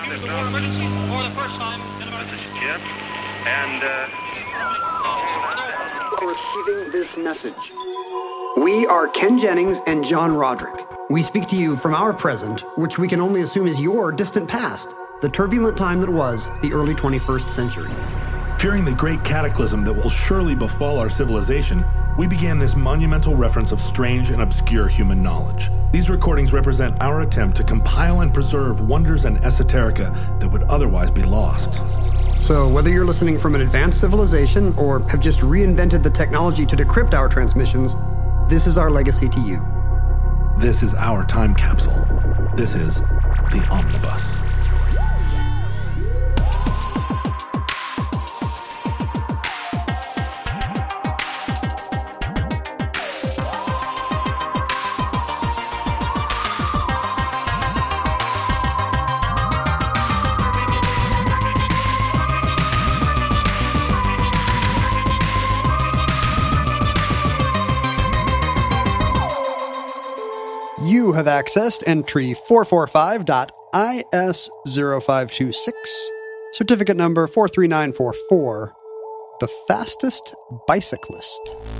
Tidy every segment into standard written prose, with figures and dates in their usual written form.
use the word emergency for the first time in about... This is Jim, and, Receiving this message. We are Ken Jennings and John Roderick. We speak to you from our present, which we can only assume is your distant past, the turbulent time that was the early 21st century. Fearing the great cataclysm that will surely befall our civilization, we began this monumental reference of strange and obscure human knowledge. These recordings represent our attempt to compile and preserve wonders and esoterica that would otherwise be lost. So whether you're listening from an advanced civilization or have just reinvented the technology to decrypt our transmissions, this is our legacy to you. This is our time capsule. This is the Omnibus. You have accessed entry 445.IS0526, certificate number 43944, the fastest bicyclist.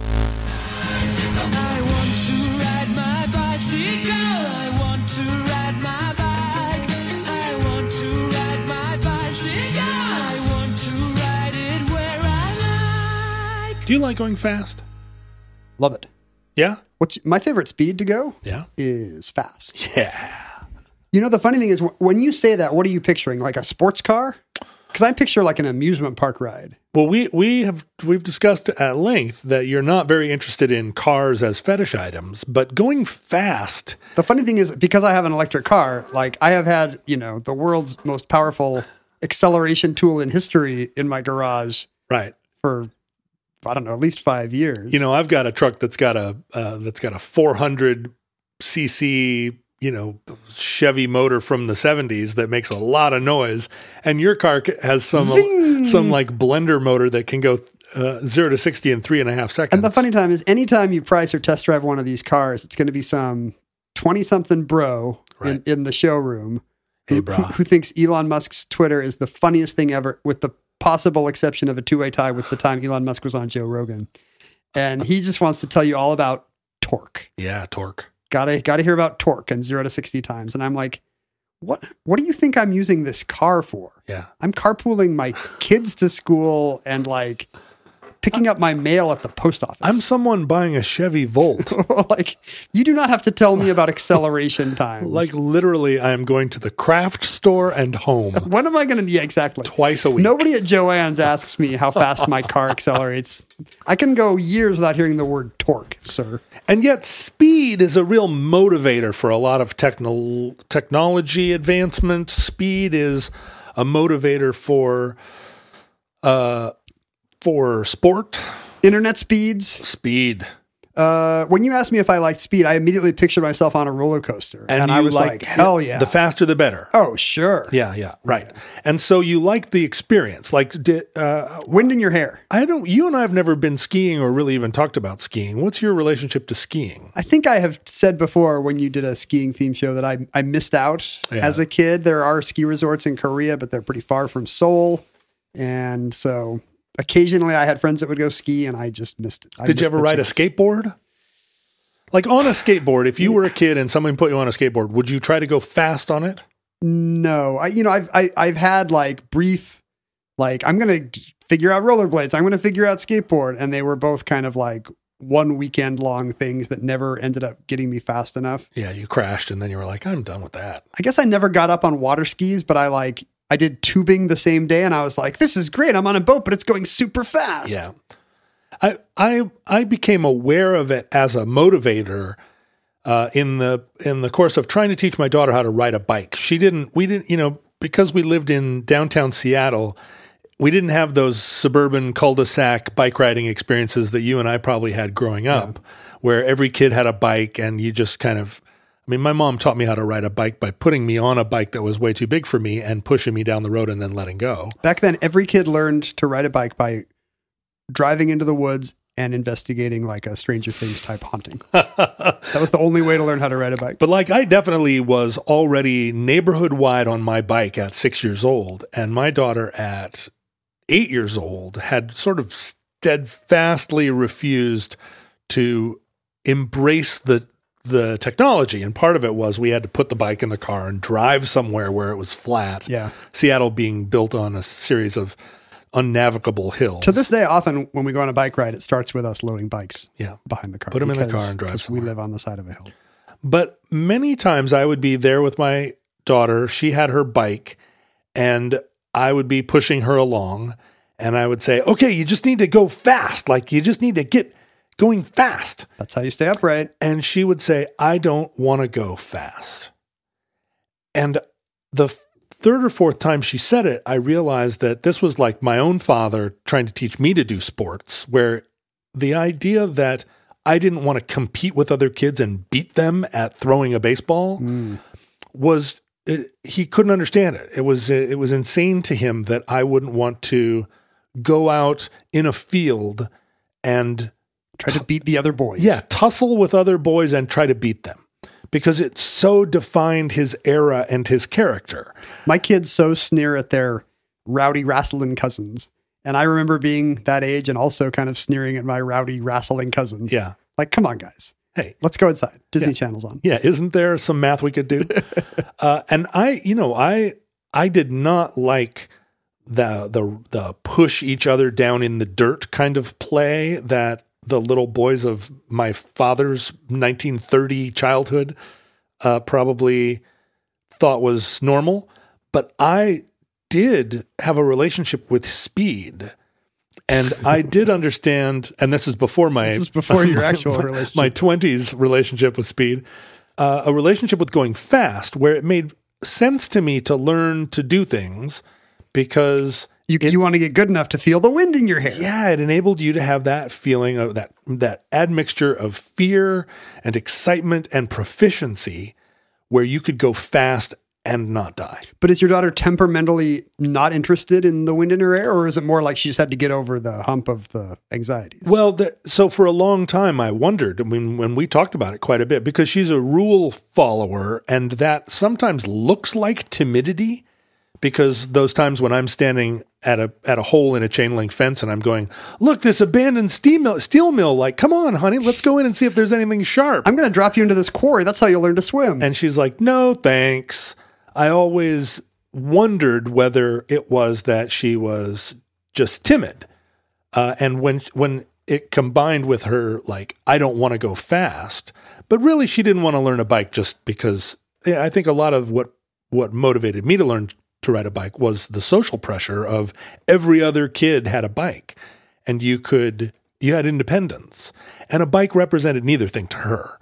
I want to ride my bicycle. I want to ride my bike. I want to ride my bicycle. I want to ride it where I like. Do you like going fast? Love it. Yeah? What's my favorite speed to go? Yeah. Is fast. Yeah. You know, the funny thing is, when you say that, what are you picturing? Like a sports car? Because I picture like an amusement park ride. Well, we've discussed at length that you're not very interested in cars as fetish items, but going fast. The funny thing is, because I have an electric car, like I have had, the world's most powerful acceleration tool in history in my garage. Right. For, I don't know, at least 5 years. I've got a truck that's got a 400 cc, Chevy motor from the 70s that makes a lot of noise, and your car has some like blender motor that can go 0 to 60 in 3.5 seconds. And the funny time is, anytime you price or test drive one of these cars, it's going to be some 20-something bro right. in the showroom hey, bro. who thinks Elon Musk's Twitter is the funniest thing ever, with the possible exception of a two-way tie with the time Elon Musk was on Joe Rogan. And he just wants to tell you all about torque. Yeah, torque. Gotta hear about torque and 0 to 60 times. And I'm like, what do you think I'm using this car for? Yeah. I'm carpooling my kids to school and like picking up my mail at the post office. I'm someone buying a Chevy Volt. Like, you do not have to tell me about acceleration times. Like, literally, I am going to the craft store and home. When am I going to? Yeah, exactly. Twice a week. Nobody at Joann's asks me how fast my car accelerates. I can go years without hearing the word torque, sir. And yet, speed is a real motivator for a lot of technology advancement. Speed is a motivator for sport. Internet speeds. Speed. When you asked me if I liked speed, I immediately pictured myself on a roller coaster. And I was like, hell yeah. The faster, the better. Oh, sure. Yeah, right. Yeah. And so you like the experience. Like, wind in your hair. You and I have never been skiing or really even talked about skiing. What's your relationship to skiing? I think I have said before when you did a skiing theme show that I missed out as a kid. There are ski resorts in Korea, but they're pretty far from Seoul. And so occasionally I had friends that would go ski and I just missed it. Did you ever ride a skateboard? Like on a skateboard, if you were a kid and someone put you on a skateboard, would you try to go fast on it? No. I've had like brief, like I'm going to figure out rollerblades. I'm going to figure out skateboard. And they were both kind of like 1 weekend long things that never ended up getting me fast enough. Yeah. You crashed and then you were like, I'm done with that. I guess I never got up on water skis, but I did tubing the same day and I was like, this is great. I'm on a boat, but it's going super fast. Yeah. I became aware of it as a motivator in the course of trying to teach my daughter how to ride a bike. We didn't, because we lived in downtown Seattle, we didn't have those suburban cul-de-sac bike riding experiences that you and I probably had growing up, where every kid had a bike and you just kind of, my mom taught me how to ride a bike by putting me on a bike that was way too big for me and pushing me down the road and then letting go. Back then, every kid learned to ride a bike by driving into the woods and investigating like a Stranger Things type haunting. That was the only way to learn how to ride a bike. But like I definitely was already neighborhood wide on my bike at 6 years old, and my daughter at 8 years old had sort of steadfastly refused to embrace the technology. And part of it was we had to put the bike in the car and drive somewhere where it was flat. Yeah. Seattle being built on a series of unnavigable hills. To this day, often when we go on a bike ride, it starts with us loading bikes behind the car. Put them in the car and drive because we live on the side of a hill. But many times I would be there with my daughter. She had her bike, and I would be pushing her along, and I would say, okay, you just need to go fast. Like, you just need to get going fast. That's how you stay upright. And she would say, I don't want to go fast. And the third or fourth time she said it, I realized that this was like my own father trying to teach me to do sports, where the idea that I didn't want to compete with other kids and beat them at throwing a baseball was, he couldn't understand it. It was insane to him that I wouldn't want to go out in a field and try to beat the other boys. Yeah, tussle with other boys and try to beat them, because it so defined his era and his character. My kids so sneer at their rowdy wrestling cousins. And I remember being that age and also kind of sneering at my rowdy wrestling cousins. Yeah. Like, come on, guys. Hey, let's go inside. Disney Channel's on. Yeah. Isn't there some math we could do? And I did not like the push each other down in the dirt kind of play that the little boys of my father's 1930 childhood probably thought was normal. But I did have a relationship with speed, and I did understand, and this is before your actual relationship. My 20s relationship with speed, a relationship with going fast, where it made sense to me to learn to do things because you want to get good enough to feel the wind in your hair. Yeah, it enabled you to have that feeling of that admixture of fear and excitement and proficiency, where you could go fast and not die. But is your daughter temperamentally not interested in the wind in her hair, or is it more like she just had to get over the hump of the anxieties? Well, so for a long time, I wondered, when we talked about it quite a bit, because she's a rule follower, and that sometimes looks like timidity, because those times when I'm standing at a hole in a chain link fence and I'm going, look, this abandoned steel mill, like, come on, honey, let's go in and see if there's anything sharp. I'm going to drop you into this quarry. That's how you'll learn to swim. And she's like, no, thanks. I always wondered whether it was that she was just timid. And when it combined with her, like, I don't want to go fast, but really she didn't want to learn a bike just because, I think a lot of what motivated me to learn to ride a bike was the social pressure of every other kid had a bike, and you had independence, and a bike represented neither thing to her.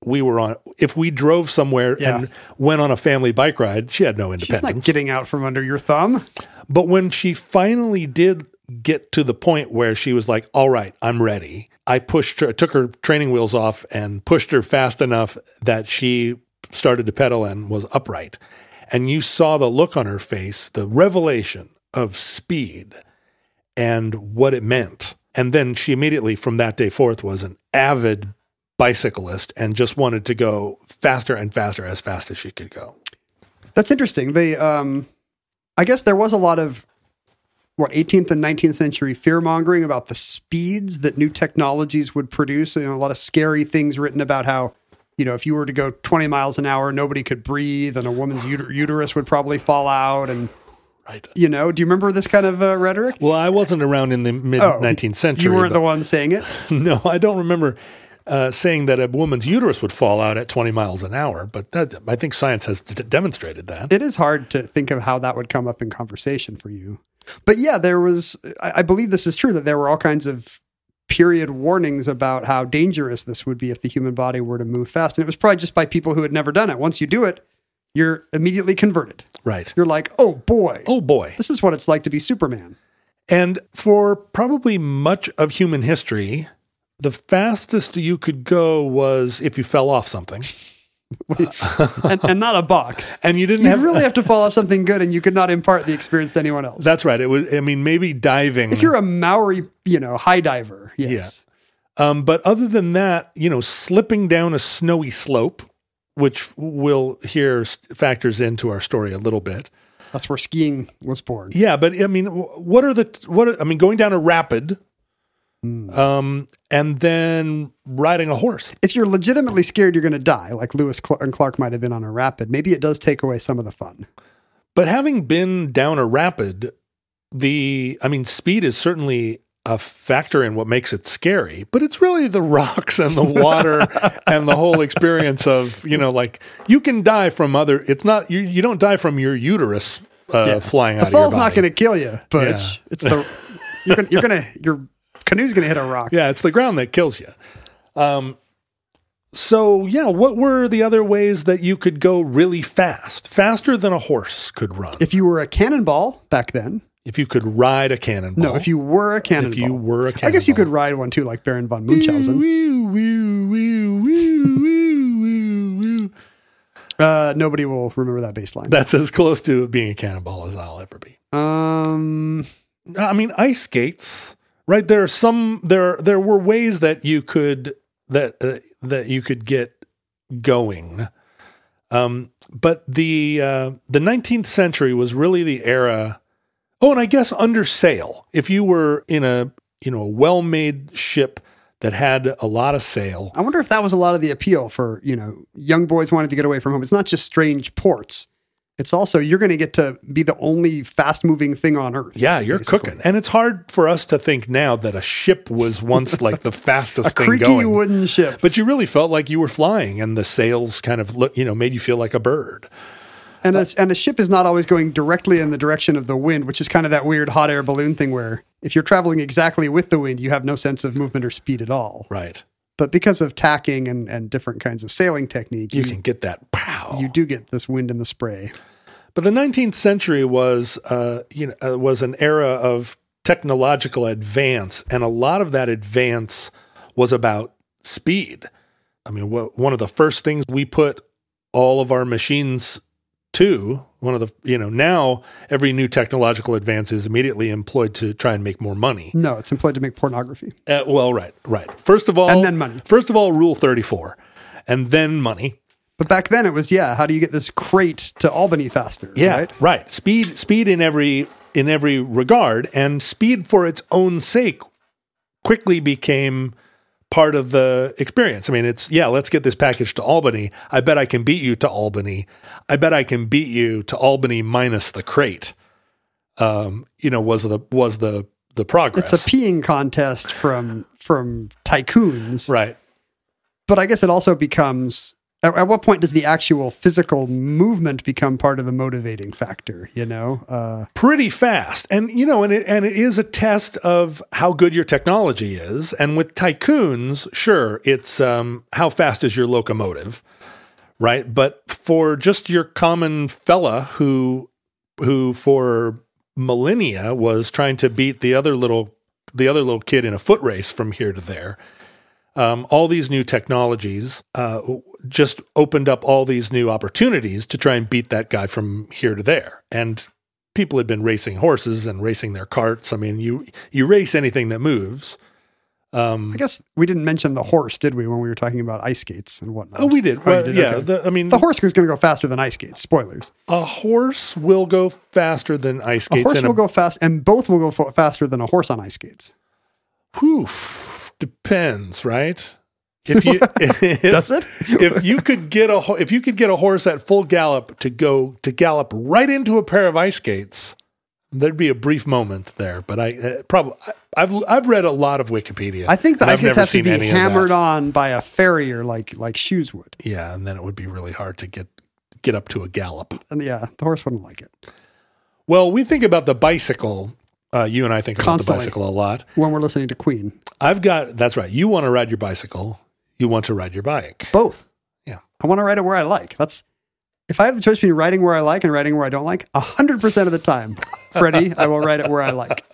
If we drove somewhere and went on a family bike ride, she had no independence. She's not getting out from under your thumb. But when she finally did get to the point where she was like, all right, I'm ready, I took her training wheels off and pushed her fast enough that she started to pedal and was upright. And you saw the look on her face, the revelation of speed and what it meant. And then she immediately, from that day forth, was an avid bicyclist and just wanted to go faster and faster, as fast as she could go. That's interesting. I guess there was a lot of 18th and 19th century fear mongering about the speeds that new technologies would produce. A lot of scary things written about how, if you were to go 20 miles an hour, nobody could breathe, and a woman's uterus would probably fall out. And, right. Do you remember this kind of rhetoric? Well, I wasn't around in the mid-19th century. You weren't the one saying it? No, I don't remember saying that a woman's uterus would fall out at 20 miles an hour, but I think science has demonstrated that. It is hard to think of how that would come up in conversation for you. But yeah, I believe this is true, that there were all kinds of period warnings about how dangerous this would be if the human body were to move fast. And it was probably just by people who had never done it. Once you do it, you're immediately converted. Right. You're like, oh boy. This is what it's like to be Superman. And for probably much of human history, the fastest you could go was if you fell off something. and not a box. And you didn't really have to fall off something good, and you could not impart the experience to anyone else. That's right. It would. Maybe diving. If you're a Maori, high diver, yes. But other than that, slipping down a snowy slope, which we'll hear factors into our story a little bit. That's where skiing was born. Yeah, but I mean, going down a rapid, and then riding a horse. If you're legitimately scared you're going to die, like Lewis and Clark might have been on a rapid, maybe it does take away some of the fun. But having been down a rapid, speed is certainly a factor in what makes it scary, but it's really the rocks and the water and the whole experience of, you can die from it's not, you don't die from your uterus flying out of your body. The fall's not going to kill you, but it's your canoe's going to hit a rock. Yeah, it's the ground that kills you. What were the other ways that you could go really fast, faster than a horse could run? If you were a cannonball back then. If you could ride a cannonball. No, if you were a cannonball. I guess you could ride one too, like Baron von Munchausen. Nobody will remember that bass line. That's as close to being a cannonball as I'll ever be. Ice skates, right? There were ways that you could that you could get going. But the 19th century was really the era. Oh, and I guess under sail. If you were in a well-made ship that had a lot of sail. I wonder if that was a lot of the appeal for, young boys wanting to get away from home. It's not just strange ports. It's also, you're going to get to be the only fast-moving thing on Earth. Yeah, you're cooking. And it's hard for us to think now that a ship was once like the fastest thing going. A creaky wooden ship. But you really felt like you were flying, and the sails kind of made you feel like a bird. And a ship is not always going directly in the direction of the wind, which is kind of that weird hot air balloon thing where if you're traveling exactly with the wind, you have no sense of movement or speed at all. Right. But because of tacking and different kinds of sailing technique, you can get that pow. You do get this wind in the spray. But the 19th century was an era of technological advance, and a lot of that advance was about speed. I mean, one of the first things we put all of our machines to, now every new technological advance is immediately employed to try and make more money. No, it's employed to make pornography. Right. First of all, and then money. First of all, Rule 34, and then money. But back then it was, how do you get this crate to Albany faster? Yeah, right. Speed in every regard, and speed for its own sake quickly became part of the experience. I mean, let's get this package to Albany. I bet I can beat you to Albany. I bet I can beat you to Albany minus the crate. Was the progress. It's a peeing contest from tycoons. Right. But I guess it also becomes, at what point does the actual physical movement become part of the motivating factor, Pretty fast. And, and it is a test of how good your technology is. And with tycoons, sure, it's how fast is your locomotive, right? But for just your common fella who for millennia was trying to beat the other little kid in a foot race from here to there, all these new technologies just opened up all these new opportunities to try and beat that guy from here to there. And people had been racing horses and racing their carts. I mean, you race anything that moves. I guess we didn't mention the horse, did we, when we were talking about ice skates and whatnot? Oh, we did. Well, yeah. Okay. The horse was going to go faster than ice skates. Spoilers. A horse will go faster than ice skates. A horse will go fast, and both will go faster than a horse on ice skates. Whew. Depends, right? Does it? If you could get a horse at full gallop to gallop right into a pair of ice skates, there'd be a brief moment there. But I've read a lot of Wikipedia. I think the ice skates have to be hammered on by a farrier like shoes would. Yeah, and then it would be really hard to get up to a gallop. And the horse wouldn't like it. Well, we think about the bicycle. You and I think about the bicycle a lot. When we're listening to Queen. That's right. You want to ride your bicycle. You want to ride your bike. Both. Yeah. I want to ride it where I like. If I have the choice between riding where I like and riding where I don't like, 100% of the time, Freddie, I will ride it where I like.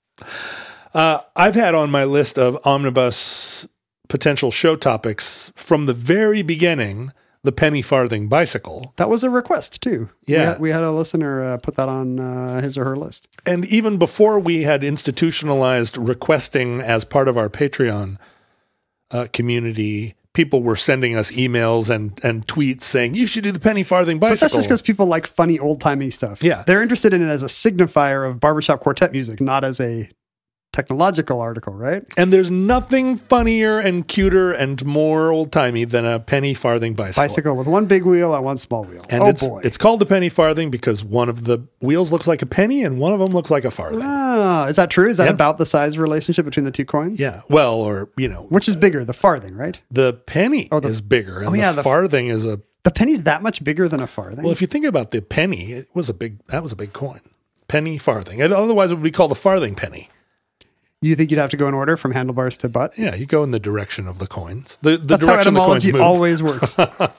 I've had on my list of omnibus potential show topics from the very beginning, the penny farthing bicycle. That was a request too. Yeah. We had a listener put that on his or her list. And even before we had institutionalized requesting as part of our Patreon, community, people were sending us emails and tweets saying, you should do the penny farthing bicycle. But that's just because people like funny old-timey stuff. Yeah. They're interested in it as a signifier of barbershop quartet music, not as a technological article, right? And there's nothing funnier and cuter and more old-timey than a penny farthing bicycle. Bicycle with one big wheel and one small wheel. And boy. It's called the penny farthing because one of the wheels looks like a penny and one of them looks like a farthing. Ah, is that true? Is that Yeah. about the size relationship between the two coins? Yeah. Well, or, Which is bigger, the farthing, right? the penny is bigger and yeah, the farthing is a... The penny's that much bigger than a farthing? Well, if you think about the penny, that was a big coin. Penny farthing. And otherwise it would be called the farthing penny. You think you'd have to go in order from handlebars to butt? Yeah, you go in the direction of the coins. The That's how direction the coins etymology move. always works.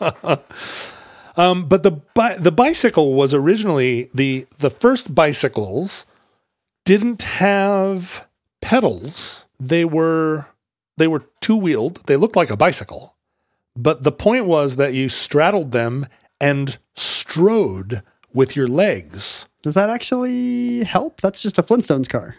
But the bicycle was originally the first bicycles didn't have pedals. They were two-wheeled. They looked like a bicycle. But the point was that you straddled them and strode with your legs. Does that actually help? That's just a Flintstones car.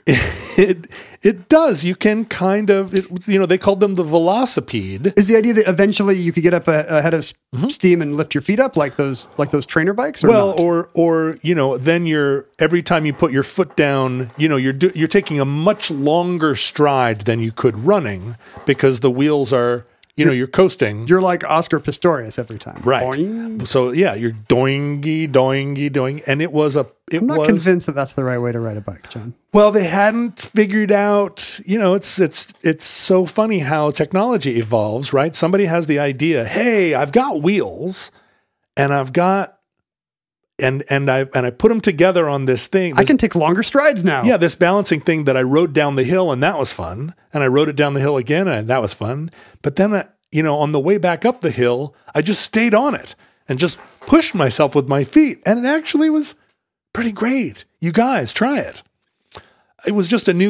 It does. You can kind of, they called them the velocipede. Is the idea that eventually you could get up ahead of steam and lift your feet up like those trainer bikes? Or Well, not? or then every time you put your foot down, you're taking a much longer stride than you could running because the wheels are, you're coasting. You're like Oscar Pistorius every time. Right. Boing. So yeah, you're doingy, doingy, doing, and it was I'm not convinced that that's the right way to ride a bike, John. Well, they hadn't figured out, it's so funny how technology evolves, right? Somebody has the idea, hey, I've got wheels and I've got, and I put them together on this thing. I can take longer strides now. Yeah, this balancing thing that I rode down the hill and that was fun. And I rode it down the hill again and that was fun. But then, on the way back up the hill, I just stayed on it and just pushed myself with my feet. And it actually was pretty great. You guys, try it. It was just a new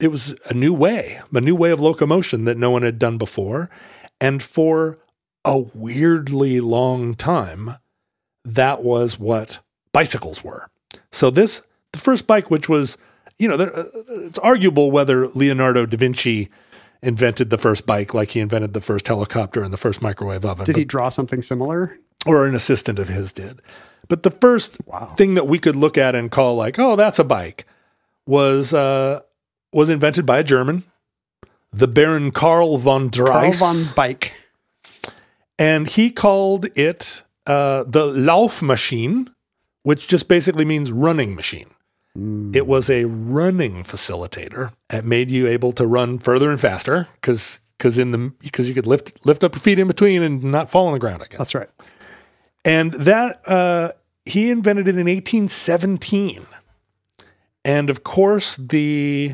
way of locomotion that no one had done before. And for a weirdly long time, that was what bicycles were. So the first bike, which was, it's arguable whether Leonardo da Vinci invented the first bike like he invented the first helicopter and the first microwave oven. Did he draw something similar? Or an assistant of his did. But the first thing that we could look at and call like, oh, that's a bike, was invented by a German, the Baron Karl von Drais. Karl von Bike. And he called it the Laufmaschine, which just basically means running machine. It was a running facilitator. It made you able to run further and faster because you could lift up your feet in between and not fall on the ground, I guess. That's right. And that he invented it in 1817. And of course the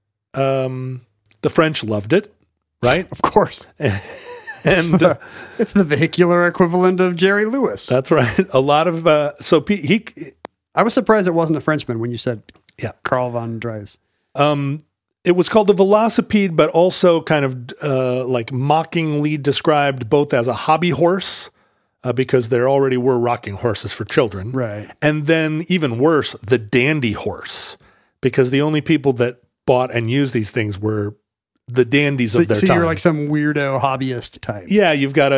French loved it, right? Of course. And It's the vehicular equivalent of Jerry Lewis. that's right. A lot of I was surprised it wasn't a Frenchman when you said Karl von Drais. It was called the Velocipede, but also kind of like mockingly described both as a hobby horse because there already were rocking horses for children. Right. And then even worse, the dandy horse, because the only people that bought and used these things were the dandies of their time. So you're like some weirdo hobbyist type. Yeah, you've got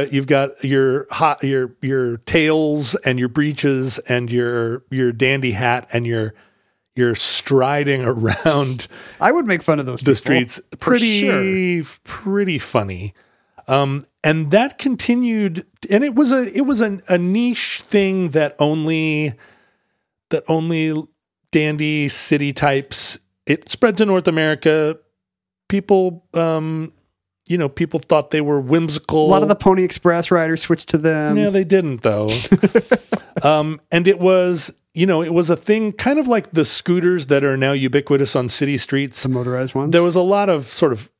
your tails and your breeches and your dandy hat and you're striding around. I would make fun of those the people. Streets. For sure. Pretty funny. And that continued, and it was a niche thing that only dandy city types. It spread to North America. People, people thought they were whimsical. A lot of the Pony Express riders switched to them. Yeah, they didn't though. And it was a thing kind of like the scooters that are now ubiquitous on city streets. The motorized ones. There was a lot of sort of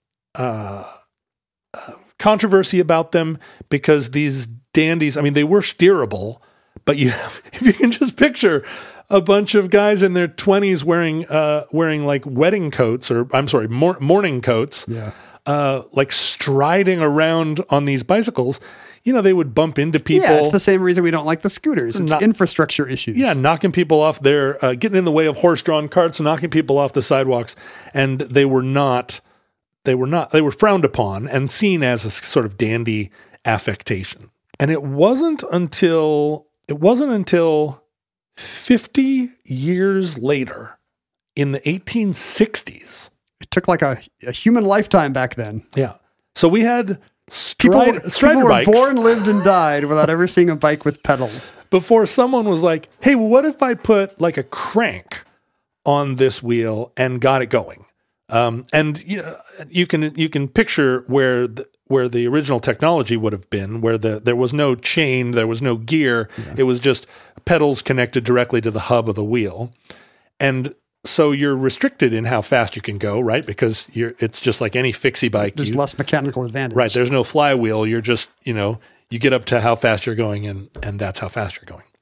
controversy about them because these dandies, I mean, they were steerable, but if you can just picture a bunch of guys in their 20s wearing like wedding coats morning coats, like striding around on these bicycles, they would bump into people. Yeah, it's the same reason we don't like the scooters. It's infrastructure issues. Yeah, knocking people off there, getting in the way of horse-drawn carts, knocking people off the sidewalks, and they were not they were frowned upon and seen as a sort of dandy affectation. And it wasn't until 50 years later, in the 1860s. It took like a human lifetime back then. Yeah. So we had People Strider were bikes born, lived, and died without ever seeing a bike with pedals. before someone was like, hey, well, what if I put like a crank on this wheel and got it going? And you can picture where the original technology would have been, where there was no chain, there was no gear. Yeah. It was just pedals connected directly to the hub of the wheel. And so you're restricted in how fast you can go, right? Because it's just like any fixie bike. There's less mechanical advantage. Right. There's no flywheel. You're just, you get up to how fast you're going and that's how fast you're going.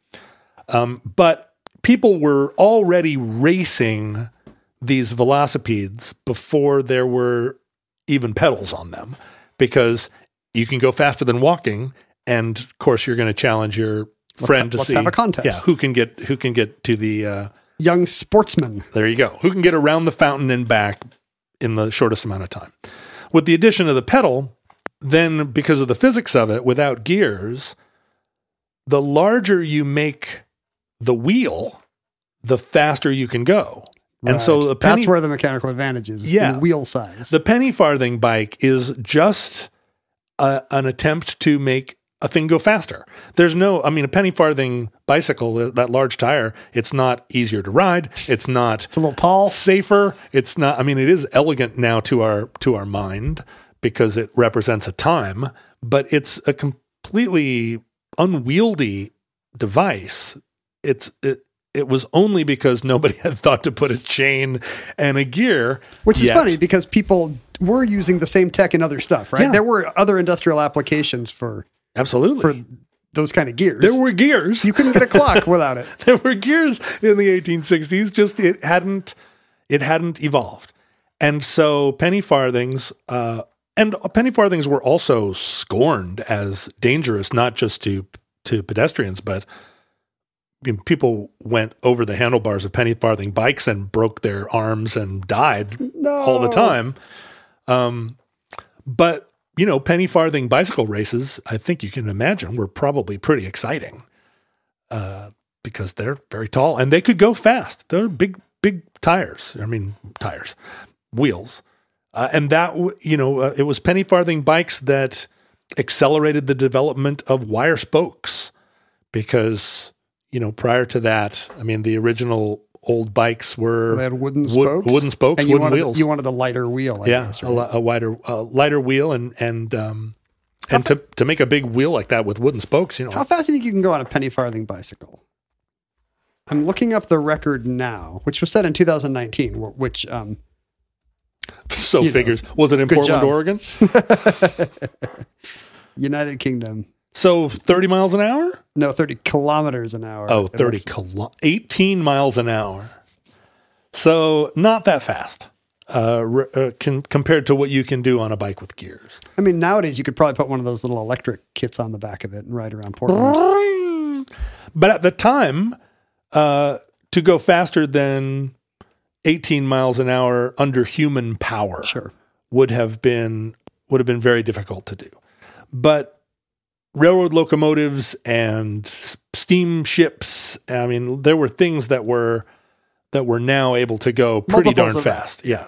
But people were already racing these velocipedes before there were even pedals on them, because you can go faster than walking. And of course you're going to challenge your friend to see. Let's have a contest. Yeah. Who can get to the, young sportsman. There you go. Who can get around the fountain and back in the shortest amount of time. With the addition of the pedal, then because of the physics of it, without gears, the larger you make the wheel, the faster you can go. Right. And so that's where the mechanical advantage is, in wheel size. The penny farthing bike is just an attempt to make a thing go faster. There's a penny farthing bicycle, that large tire, it's not easier to ride. It's a little tall, safer. It's not, it is elegant now to our mind because it represents a time, but it's a completely unwieldy device. It was only because nobody had thought to put a chain and a gear. Which is funny because people were using the same tech in other stuff, right? Yeah. There were other industrial applications for those kind of gears. There were gears. You couldn't get a clock without it. There were gears in the 1860s. Just it hadn't evolved, and so penny farthings were also scorned as dangerous, not just to pedestrians, but people went over the handlebars of penny farthing bikes and broke their arms and died all the time. But penny farthing bicycle races, I think you can imagine, were probably pretty exciting because they're very tall and they could go fast. They're big tires. Wheels. And that, it was penny farthing bikes that accelerated the development of wire spokes because, prior to that, the original old bikes were they had wooden spokes, wooden wheels. You wanted a lighter wheel, I guess, right? a lighter wheel, and to make a big wheel like that with wooden spokes, How fast do you think you can go on a penny farthing bicycle? I'm looking up the record now, which was set in 2019. Which figures was it in Portland, Oregon? United Kingdom. So 30 miles an hour? No, 30 kilometers an hour. Oh, 18 miles an hour. So not that fast compared to what you can do on a bike with gears. Nowadays you could probably put one of those little electric kits on the back of it and ride around Portland. But at the time, to go faster than 18 miles an hour under human power would have been very difficult to do. But railroad locomotives and steamships, there were things that were now able to go pretty darn fast. Yeah.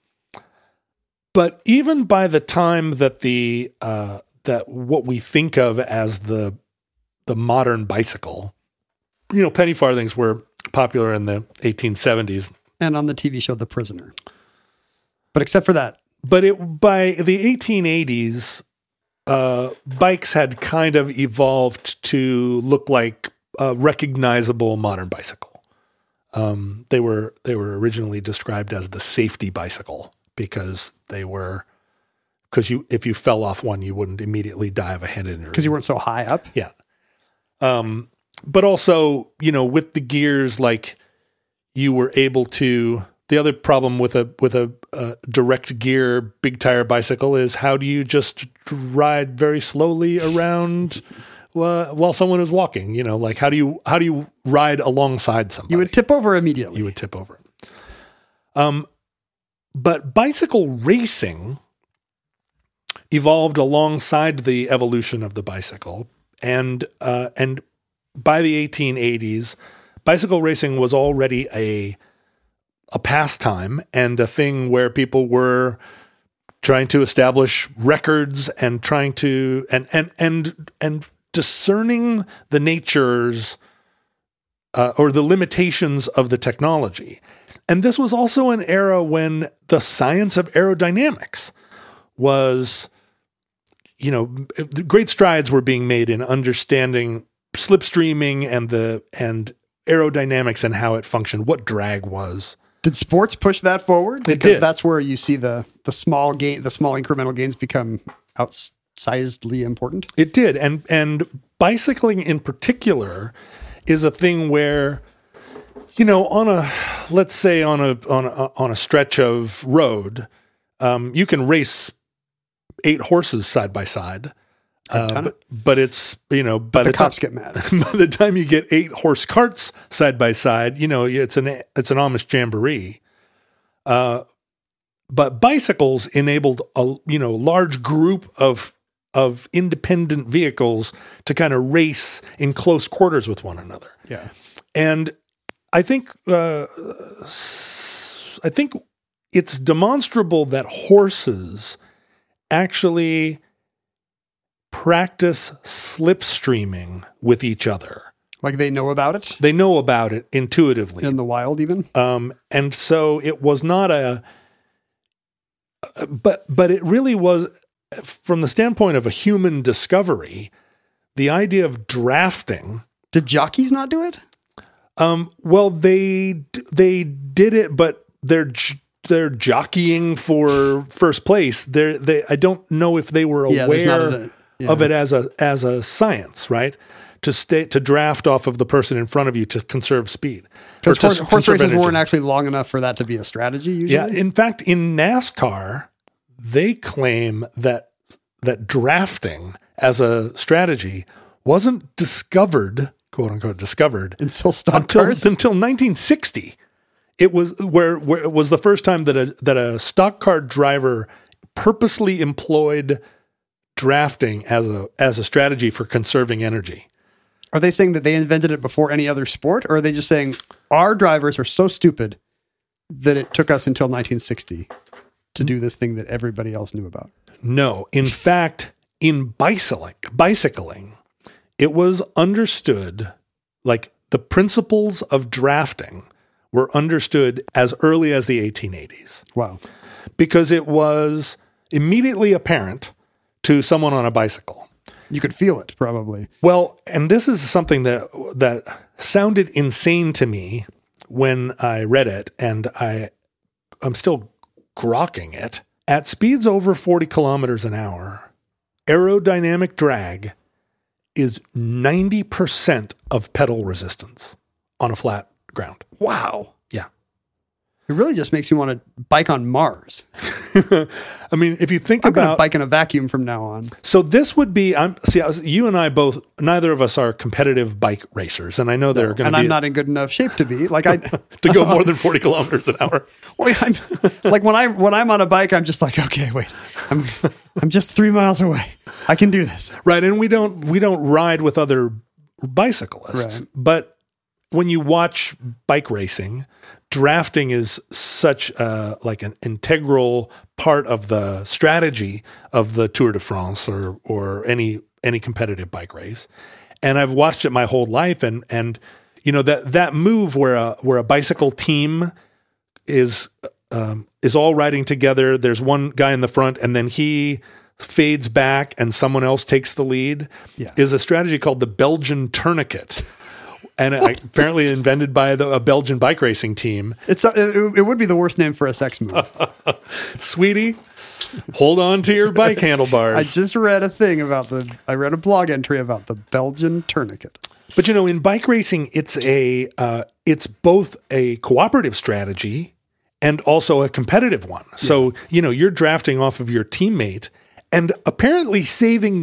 But even by the time that that what we think of as the modern bicycle, penny farthings were popular in the 1870s. And on the TV show The Prisoner. But except for that. But by the 1880s, bikes had kind of evolved to look like a recognizable modern bicycle. They were originally described as the safety bicycle because if you fell off one, you wouldn't immediately die of a head injury because you weren't so high up. Yeah. But also, with the gears, like you were able to. The other problem with a direct gear big tire bicycle is how do you just ride very slowly around while someone is walking? How do you ride alongside somebody? You would tip over immediately. You would tip over. But bicycle racing evolved alongside the evolution of the bicycle, and by the 1880s, bicycle racing was already a pastime and a thing where people were trying to establish records and trying to and discerning the natures or the limitations of the technology. And this was also an era when the science of aerodynamics was, great strides were being made in understanding slipstreaming and aerodynamics and how it functioned, what drag was. Did sports push that forward? It Because did. that's where you see the small incremental gains become outsizedly important. It did, and bicycling in particular is a thing where, on a stretch of road, you can race 8 horses side by side. But it's, by The cops get mad. by the time you get 8 horse carts side by side, it's an Amish jamboree. But bicycles enabled a large group of independent vehicles to kind of race in close quarters with one another. Yeah. And I think it's demonstrable that horses actually practice slipstreaming with each other. Like they know about it They know about it intuitively. in the wild even? And so it was not but it really was, from the standpoint of a human discovery, the idea of drafting. Did jockeys not do it? Well, they did it, but they're jockeying for first place. I don't know if they were Yeah, there's not aware of it as a science, right? To draft off of the person in front of you to conserve speed. Or Because to horse conserve races energy. weren't actually long enough for that to be a strategy usually. Yeah, in fact, in NASCAR, they claim that drafting as a strategy wasn't discovered, quote unquote, discovered Until stock until cars? 1960. It was where it was the first time that a stock car driver purposely employed drafting as a strategy for conserving energy. Are they saying that they invented it before any other sport? Or are they just saying our drivers are so stupid that it took us until 1960 to do this thing that everybody else knew about? No, in fact, in bicycling, it was understood, like the principles of drafting were understood as early as the 1880s, Wow. because it was immediately apparent to someone on a bicycle. You could feel it probably. Well, and this is something that sounded insane to me when I read it, and I'm still grokking it. At speeds over 40 kilometers an hour, aerodynamic drag is 90% of pedal resistance on a flat ground. Wow. Yeah. It really just makes you want to bike on Mars. I mean, if you think I'm going to about, bike in a vacuum from now on. so this would be, you and I both, neither of us are competitive bike racers, and I know they're going And to be I'm not in good enough shape to be. Like I to go more than 40 kilometers an hour. Well, I'm like when I'm on a bike, I'm just like, okay, wait, I'm just 3 miles away. I can do this. Right, and we don't ride with other bicyclists. Right. But when you watch bike racing, drafting is such like an integral part of the strategy of the Tour de France or any competitive bike race. And I've watched it my whole life, and that move where a bicycle team is all riding together. There's one guy in the front, and then he fades back, and someone else takes the lead. Yeah. Is a strategy called the Belgian tourniquet, and apparently invented by a Belgian bike racing team. It would be the worst name for a sex move. Sweetie, hold on to your bike handlebars. I just read a thing I read a blog entry about the Belgian tourniquet. But in bike racing, it's both a cooperative strategy and also a competitive one. So, you're drafting off of your teammate and apparently saving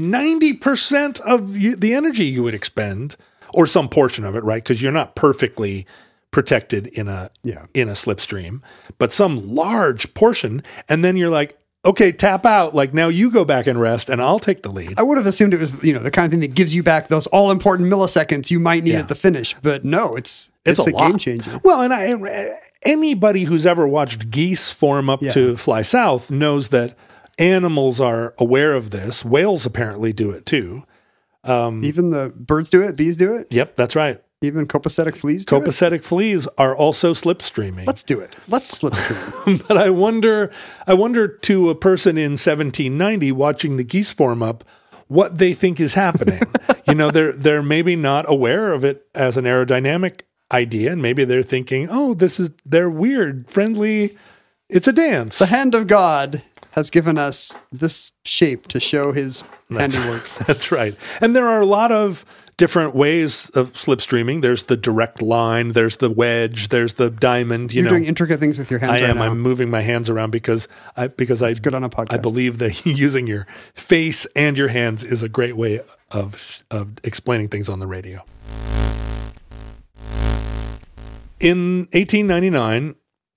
90% of the energy you would expend, or some portion of it, right? Because you're not perfectly protected in a slipstream, but some large portion. And then you're like, okay, tap out. Like now you go back and rest and I'll take the lead. I would have assumed it was, the kind of thing that gives you back those all important milliseconds you might need at the finish, but no, it's a game changer. Well, and anybody who's ever watched geese form up to fly south knows that animals are aware of this. Whales apparently do it too. Even the birds do it, bees do it. Yep, that's right. Even copacetic fleas do it. Copacetic fleas are also slipstreaming. Let's do it. Let's slipstream. But I wonder to a person in 1790 watching the geese form up, what they think is happening. They're maybe not aware of it as an aerodynamic idea, and maybe they're thinking, oh, they're weird, friendly. It's a dance. The hand of God has given us this shape to show his handiwork. That's right. And there are a lot of different ways of slipstreaming. There's the direct line, there's the wedge, there's the diamond. You're doing intricate things with your hands. I am. Now. I'm moving my hands around because it's good on a podcast. I believe that using your face and your hands is a great way of explaining things on the radio. In 1899,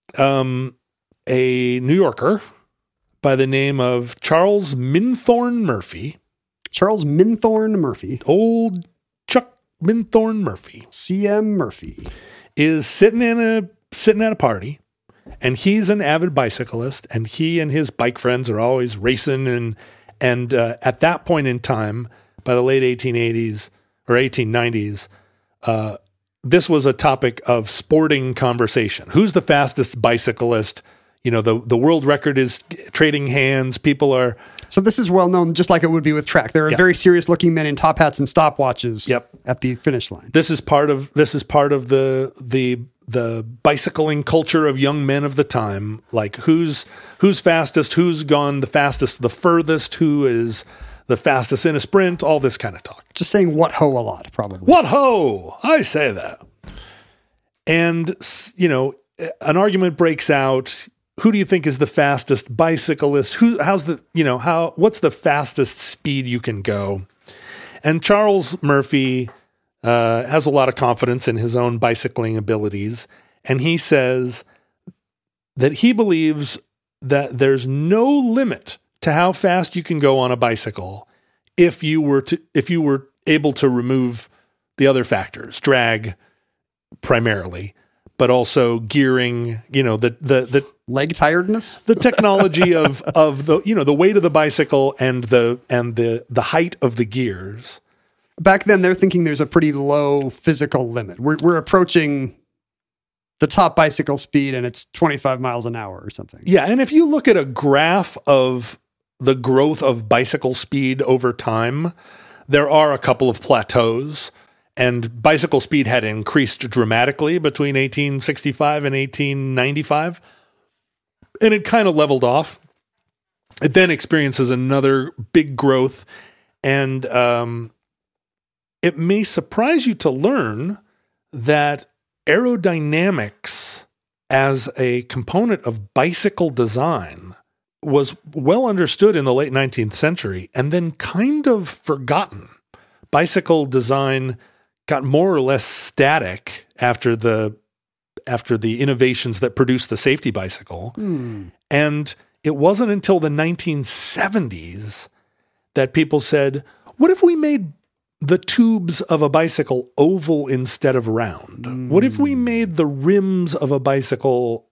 a New Yorker by the name of Charles Minthorne Murphy. Charles Minthorne Murphy. Old Chuck Minthorne Murphy. C.M. Murphy. Is sitting at a party, and he's an avid bicyclist, and he and his bike friends are always racing, and at that point in time, by the late 1880s or 1890s, this was a topic of sporting conversation. Who's the fastest bicyclist? The world record is trading hands. People are... So this is well known, just like it would be with track. There are very serious looking men in top hats and stopwatches at the finish line. This is part of the bicycling culture of young men of the time. Like who's fastest, who's gone the fastest, the furthest, who is the fastest in a sprint, all this kind of talk. Just saying what ho a lot, probably. What ho! I say that. And, an argument breaks out. Who do you think is the fastest bicyclist? What's the fastest speed you can go? And Charles Murphy has a lot of confidence in his own bicycling abilities. And he says that he believes that there's no limit to how fast you can go on a bicycle if you were able to remove the other factors, drag primarily, but also gearing, the leg tiredness, the technology of the, the weight of the bicycle and the height of the gears. Back then they're thinking there's a pretty low physical limit. We're approaching the top bicycle speed and it's 25 miles an hour or something. Yeah. And if you look at a graph of the growth of bicycle speed over time, there are a couple of plateaus, and bicycle speed had increased dramatically between 1865 and 1895, and it kind of leveled off. It then experiences another big growth, and it may surprise you to learn that aerodynamics as a component of bicycle design was well understood in the late 19th century and then kind of forgotten. Bicycle design got more or less static after the innovations that produced the safety bicycle. And it wasn't until the 1970s that people said, what if we made the tubes of a bicycle oval instead of round? What if we made the rims of a bicycle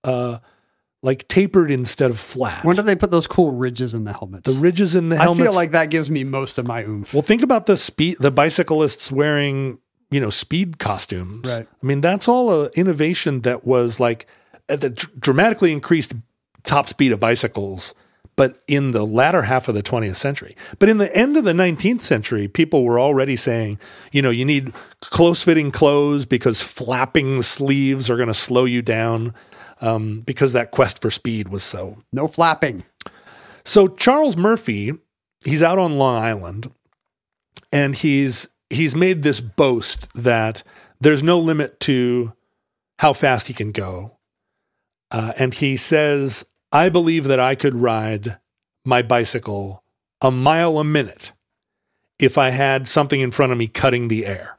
like tapered instead of flat? When do they put those cool ridges in the helmets? The ridges in the helmets. I feel like that gives me most of my oomph. Well, think about the bicyclists wearing, speed costumes. Right. I mean, that's all an innovation that was like at the dramatically increased top speed of bicycles, but in the latter half of the 20th century. But in the end of the 19th century, people were already saying, you need close-fitting clothes because flapping sleeves are going to slow you down. Because that quest for speed was so... No flapping. So Charles Murphy, he's out on Long Island, and he's made this boast that there's no limit to how fast he can go. And he says, I believe that I could ride my bicycle a mile a minute if I had something in front of me cutting the air.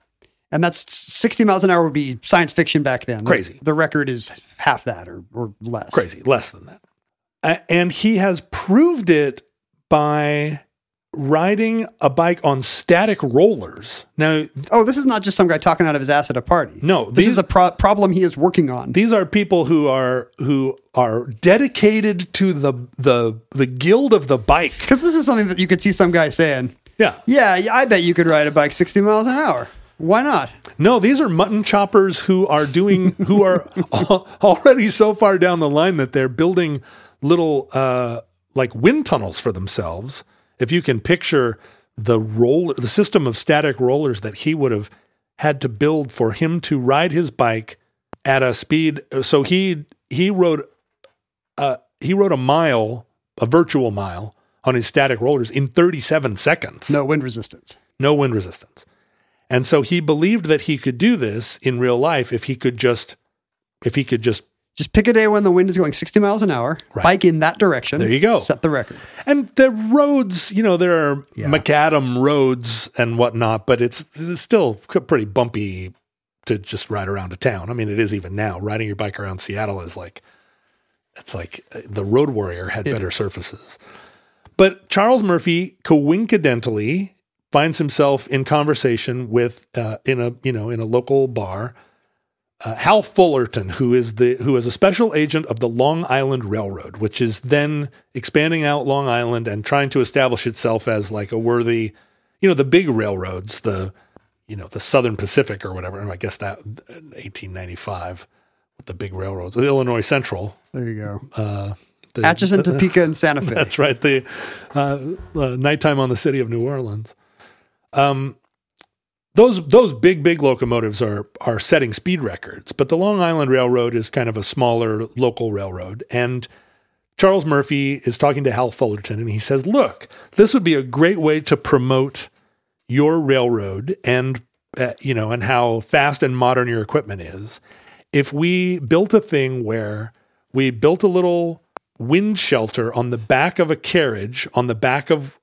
And that's 60 miles an hour would be science fiction back then. Crazy. The record is half that or less. Crazy, less than that. And he has proved it by riding a bike on static rollers. Now, this is not just some guy talking out of his ass at a party. No, this is a problem he is working on. These are people who are dedicated to the guild of the bike. Because this is something that you could see some guy saying, yeah, I bet you could ride a bike 60 miles an hour. Why not? No, these are mutton choppers who are already so far down the line that they're building little like wind tunnels for themselves. If you can picture the system of static rollers that he would have had to build for him to ride his bike at a speed. So he rode a mile, a virtual mile on his static rollers in 37 seconds. No wind resistance. And so he believed that he could do this in real life if he could just pick a day when the wind is going 60 miles an hour, bike in that direction. There you go. Set the record. And the roads, there are macadam roads and whatnot, but it's still pretty bumpy to just ride around a town. I mean, it is even now. Riding your bike around Seattle is it's like the Road Warrior had better surfaces. But Charles Murphy coincidentally finds himself in conversation with in a local bar, Hal Fullerton, who is a special agent of the Long Island Railroad, which is then expanding out Long Island and trying to establish itself as like a worthy, the big railroads, the Southern Pacific or whatever. And I guess that 1895 with the big railroads, the Illinois Central. There you go. Atchison, Topeka, and Santa Fe. That's right. The nighttime on the city of New Orleans. Those big locomotives are setting speed records, but the Long Island Railroad is kind of a smaller local railroad. And Charles Murphy is talking to Hal Fullerton, and he says, "Look, this would be a great way to promote your railroad and and how fast and modern your equipment is. If we built a thing where we built a little wind shelter on the back of a carriage, on the back of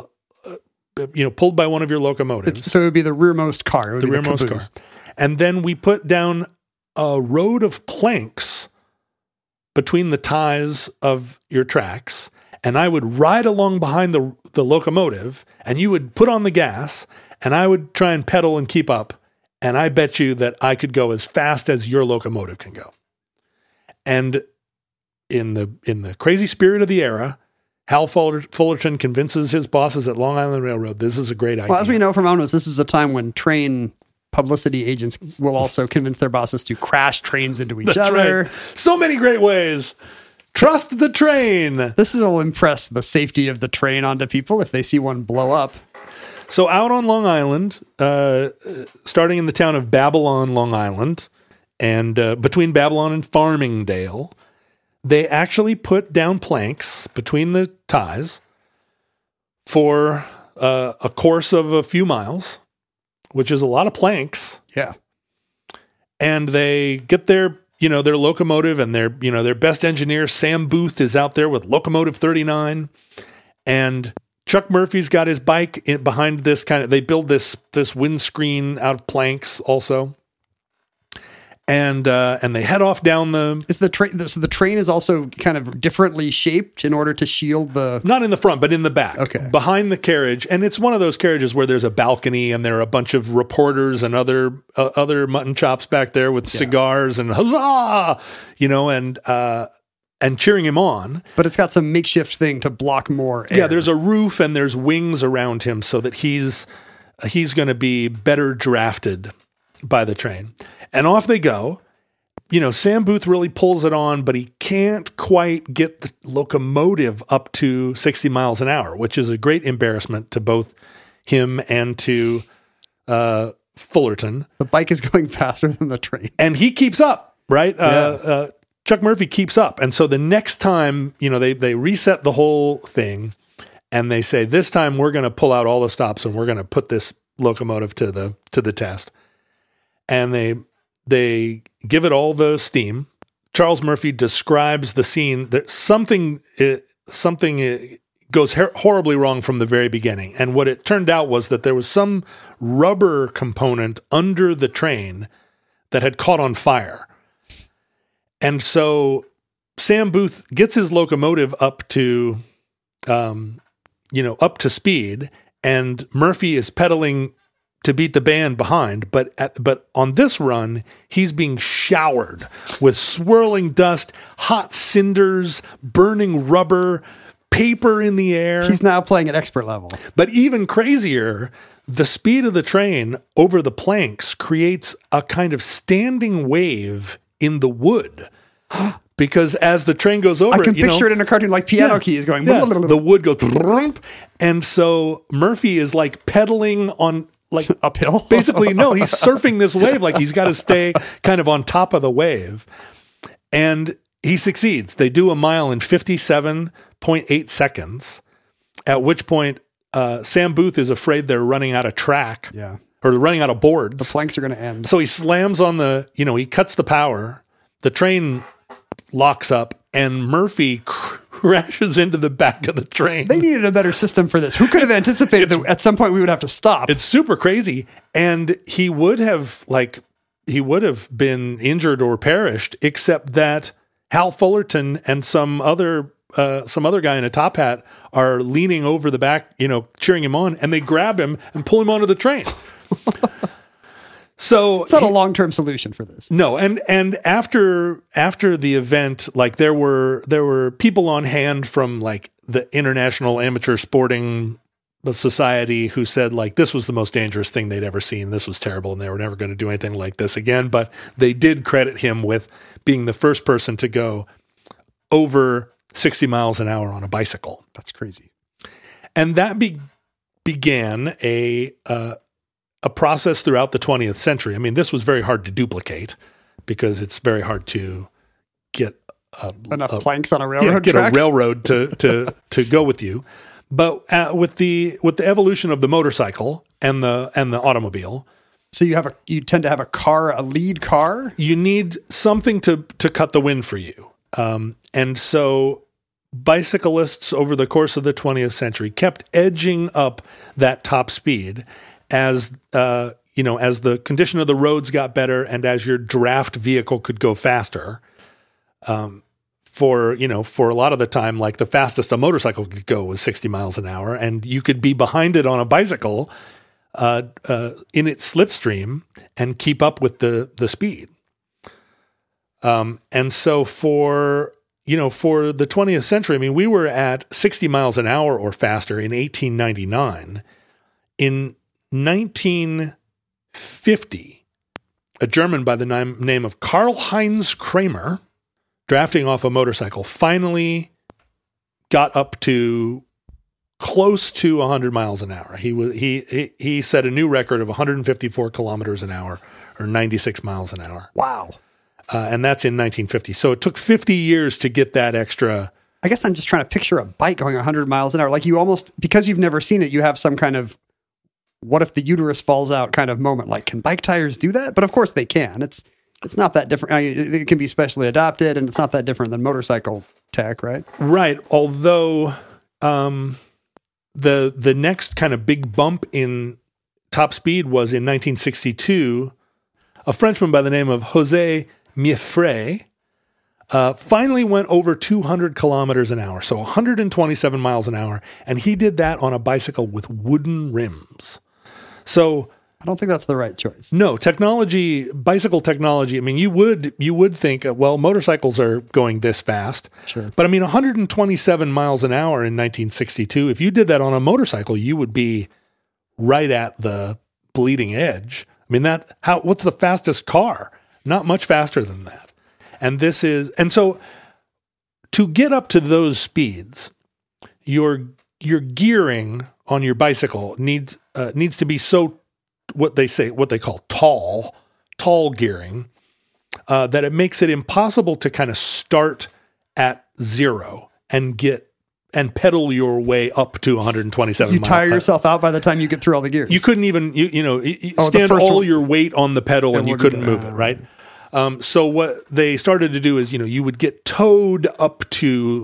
pulled by one of your locomotives. So it would be the rearmost car. The rearmost car. And then we put down a road of planks between the ties of your tracks, and I would ride along behind the locomotive, and you would put on the gas, and I would try and pedal and keep up, and I bet you that I could go as fast as your locomotive can go." And in the crazy spirit of the era, Hal Fullerton convinces his bosses at Long Island Railroad this is a great idea. Well, as we know from Omnibus, this is a time when train publicity agents will also convince their bosses to crash trains into each other. Right. So many great ways. Trust the train. This will impress the safety of the train onto people if they see one blow up. So out on Long Island, starting in the town of Babylon, Long Island, and between Babylon and Farmingdale, they actually put down planks between the ties for a course of a few miles, which is a lot of planks. Yeah. And they get their locomotive and their best engineer, Sam Booth, is out there with Locomotive 39. And Chuck Murphy's got his bike behind this they build this windscreen out of planks also. And they head off down Is the train? So the train is also kind of differently shaped in order to shield the. Not in the front, but in the back. Okay. Behind the carriage, and it's one of those carriages where there's a balcony, and there are a bunch of reporters and other mutton chops back there with cigars and huzzah, and cheering him on. But it's got some makeshift thing to block more air. Yeah, there's a roof and there's wings around him so that he's going to be better drafted by the train. And off they go. Sam Booth really pulls it on, but he can't quite get the locomotive up to 60 miles an hour, which is a great embarrassment to both him and to Fullerton. The bike is going faster than the train. And he keeps up, right? Yeah. Chuck Murphy keeps up. And so the next time, they reset the whole thing, and they say, this time we're going to pull out all the stops and we're going to put this locomotive to the test. And they give it all the steam. Charles Murphy describes the scene. Something goes horribly wrong from the very beginning. And what it turned out was that there was some rubber component under the train that had caught on fire. And so Sam Booth gets his locomotive up to speed, and Murphy is pedaling to beat the band behind. But on this run, he's being showered with swirling dust, hot cinders, burning rubber, paper in the air. He's now playing at expert level. But even crazier, the speed of the train over the planks creates a kind of standing wave in the wood. Because as the train goes over, I can picture it in a cartoon like piano keys going. Yeah. The wood goes, and so Murphy is like pedaling on like uphill. Basically, no, he's surfing this wave like he's got to stay kind of on top of the wave, and he succeeds. They do a mile in 57.8 seconds. At which point, Sam Booth is afraid they're running out of track. Yeah, or they're running out of boards. The planks are going to end. So he slams on he cuts the power. The train locks up, and Murphy crashes into the back of the train. They needed a better system for this. Who could have anticipated that at some point we would have to stop? It's super crazy. And he would have been injured or perished, except that Hal Fullerton and some other guy in a top hat are leaning over the back, cheering him on, and they grab him and pull him onto the train. So it's not a long-term solution for this. No, and after the event, like there were people on hand from like the International Amateur Sporting Society who said like this was the most dangerous thing they'd ever seen. This was terrible, and they were never going to do anything like this again. But they did credit him with being the first person to go over 60 miles an hour on a bicycle. That's crazy. And that began a process throughout the 20th century. I mean, this was very hard to duplicate because it's very hard to get enough planks on a railroad track. A railroad to go with you. But with the evolution of the motorcycle and the automobile, so you tend to have a lead car. You need something to cut the wind for you, and so bicyclists over the course of the 20th century kept edging up that top speed. As as the condition of the roads got better, and as your draft vehicle could go faster, for a lot of the time, like the fastest a motorcycle could go was 60 miles an hour, and you could be behind it on a bicycle, in its slipstream and keep up with the speed. And so for the 20th century, I mean, we were at 60 miles an hour or faster in 1899. In 1950, a German by the name of Karl-Heinz Kramer, drafting off a motorcycle, finally got up to close to 100 miles an hour. He set a new record of 154 kilometers an hour, or 96 miles an hour. Wow. And that's in 1950. So it took 50 years to get that extra. I guess I'm just trying to picture a bike going 100 miles an hour. Like you almost, because you've never seen it, you have some kind of what if the uterus falls out kind of moment. Like, can bike tires do that? But of course they can. It's not that different. I mean, it can be specially adopted, and it's not that different than motorcycle tech, right? Right. Although the next kind of big bump in top speed was in 1962. A Frenchman by the name of José Mieffre finally went over 200 kilometers an hour, so 127 miles an hour, and he did that on a bicycle with wooden rims. So I don't think that's the right choice. No, bicycle technology. I mean, you would think, well, motorcycles are going this fast. Sure. But I mean, 127 miles an hour in 1962, if you did that on a motorcycle, you would be right at the bleeding edge. I mean, what's the fastest car? Not much faster than that. And so to get up to those speeds, your gearing on your bicycle needs to be so, what they call tall gearing, that it makes it impossible to kind of start at zero and pedal your way up to 127 miles. You tire yourself out by the time you get through all the gears. You couldn't even, stand all your weight on the pedal and you couldn't move it, right? So what they started to do is, you would get towed up to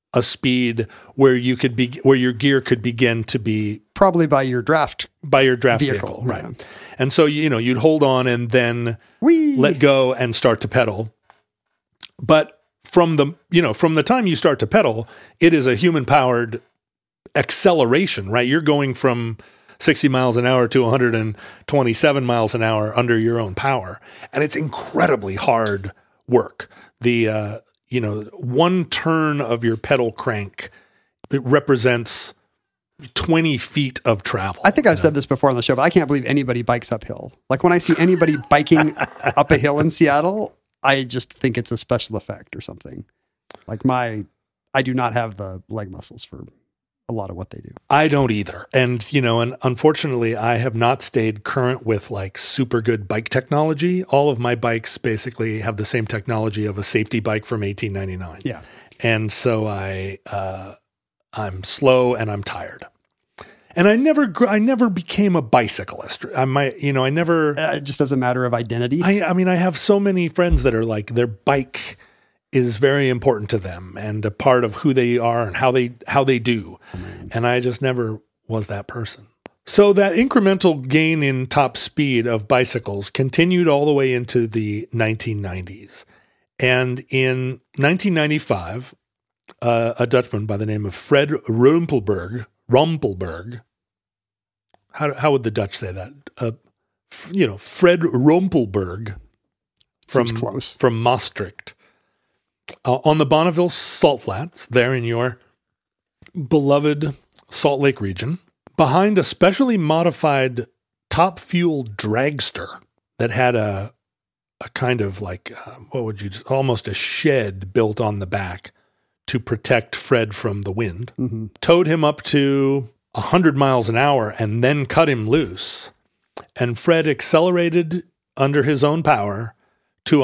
a speed where you could be where your gear could begin to be Probably by your draft vehicle, right? yeah. And so you'd hold on and then Whee! let go and start to pedal. But from the time you start to pedal, it is a human powered acceleration, right? You're going from 60 miles an hour to 127 miles an hour under your own power. And it's incredibly hard work. The, one turn of your pedal crank, it represents 20 feet of travel. I think I've said this before on the show, but I can't believe anybody bikes uphill. Like when I see anybody biking up a hill in Seattle, I just think it's a special effect or something. Like I do not have the leg muscles for a lot of what they do. I don't either. And, and unfortunately, I have not stayed current with like super good bike technology. All of my bikes basically have the same technology of a safety bike from 1899. Yeah. And so I'm slow and I'm tired. And I never became a bicyclist. I never. Just as a matter of identity. I mean, I have so many friends that are like their bike is very important to them and a part of who they are and how they do. And I just never was that person. So that incremental gain in top speed of bicycles continued all the way into the 1990s. And in 1995, a Dutchman by the name of Fred Rumpelberg. How would the Dutch say that? Fred Rumpelberg Seems close. from Maastricht. On the Bonneville Salt Flats, there in your beloved Salt Lake region, behind a specially modified top-fueled dragster that had a kind of like, almost a shed built on the back to protect Fred from the wind, towed him up to 100 miles an hour and then cut him loose. And Fred accelerated under his own power to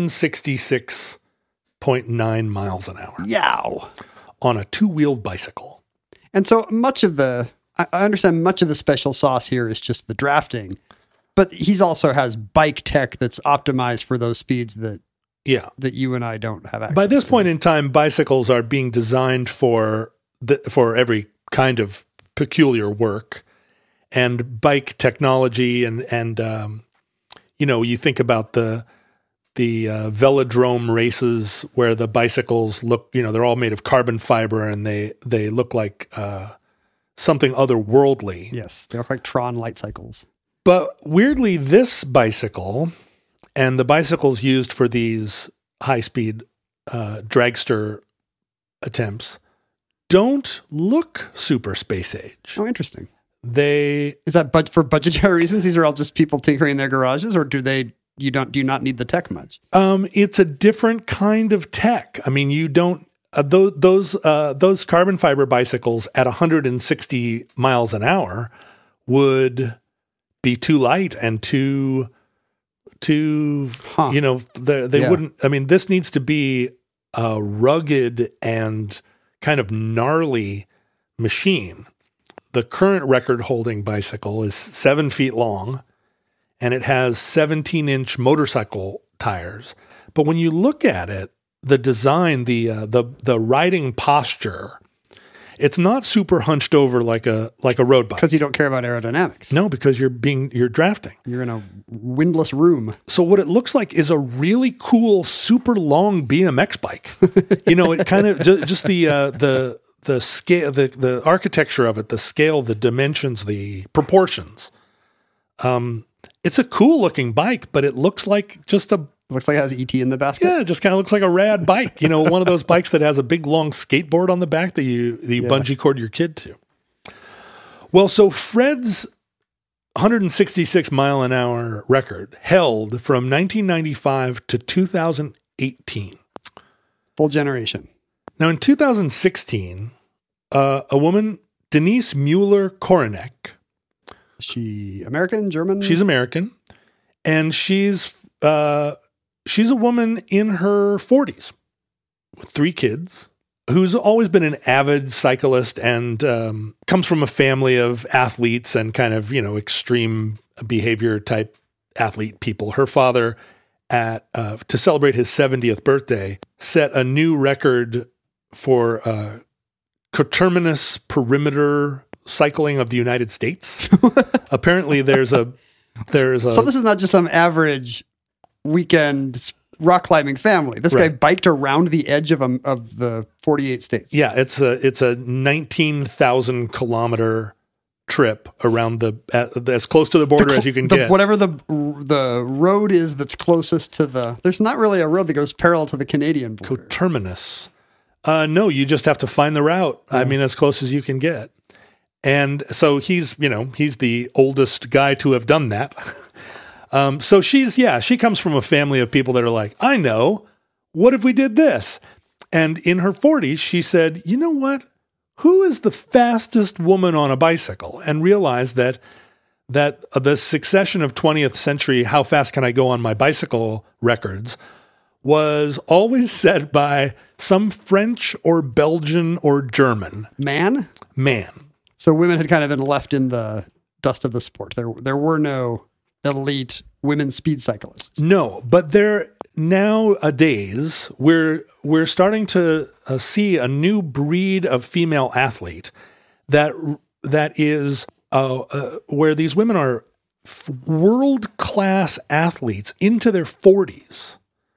166.9 miles an hour. Yow. On a two-wheeled bicycle. And so I understand much of the special sauce here is just the drafting, but he's also has bike tech that's optimized for those speeds that you and I don't have access to. By this point in time, bicycles are being designed for every kind of peculiar work, and bike technology and you think about the velodrome races where the bicycles look, they're all made of carbon fiber and they look like something otherworldly. Yes, they look like Tron light cycles. But weirdly, this bicycle and the bicycles used for these high-speed dragster attempts don't look super space age. Oh, interesting. Is that for budgetary reasons? These are all just people tinkering in their garages, or do you not need the tech much? It's a different kind of tech. I mean, you don't those carbon fiber bicycles at 160 miles an hour would be too light and too they wouldn't. I mean, this needs to be a rugged and kind of gnarly machine. The current record-holding bicycle is 7 feet long, and it has 17-inch motorcycle tires. But when you look at it, the design, the riding posture, it's not super hunched over like a road bike. Because you don't care about aerodynamics. No, because you're drafting. You're in a windless room. So what it looks like is a really cool, super long BMX bike. It kind of just the scale, the architecture of it, the scale, the dimensions, the proportions. It's a cool looking bike, but it looks like Looks like it has ET in the basket. Yeah, it just kind of looks like a rad bike. One of those bikes that has a big long skateboard on the back that you bungee cord your kid to. Well, so Fred's 166 mile an hour record held from 1995 to 2018. Full generation. Now, in 2016, a woman, Denise Mueller-Koronek. Is she American, German? She's American, and she's a woman in her 40s with 3 kids who's always been an avid cyclist and comes from a family of athletes and kind of, extreme behavior type athlete people. Her father, to celebrate his 70th birthday, set a new record coterminous perimeter cycling of the United States. Apparently, there's a. So this is not just some average weekend rock climbing family. This guy biked around the edge of the 48 states. Yeah, it's a 19,000 kilometer trip around as close to the border as you can get. Whatever the road is that's closest to there's not really a road that goes parallel to the Canadian border. Coterminous. No, you just have to find the route. I mean, as close as you can get. And so he's the oldest guy to have done that. So she comes from a family of people that are like, I know, what if we did this? And in her 40s, she said, you know what? Who is the fastest woman on a bicycle? And realized that the succession of 20th century, how fast can I go on my bicycle records, was always set by some French or Belgian or German. Man. So women had kind of been left in the dust of the sport. There were no elite women speed cyclists. No, but nowadays we're starting to see a new breed of female athlete that is where these women are world-class athletes into their 40s.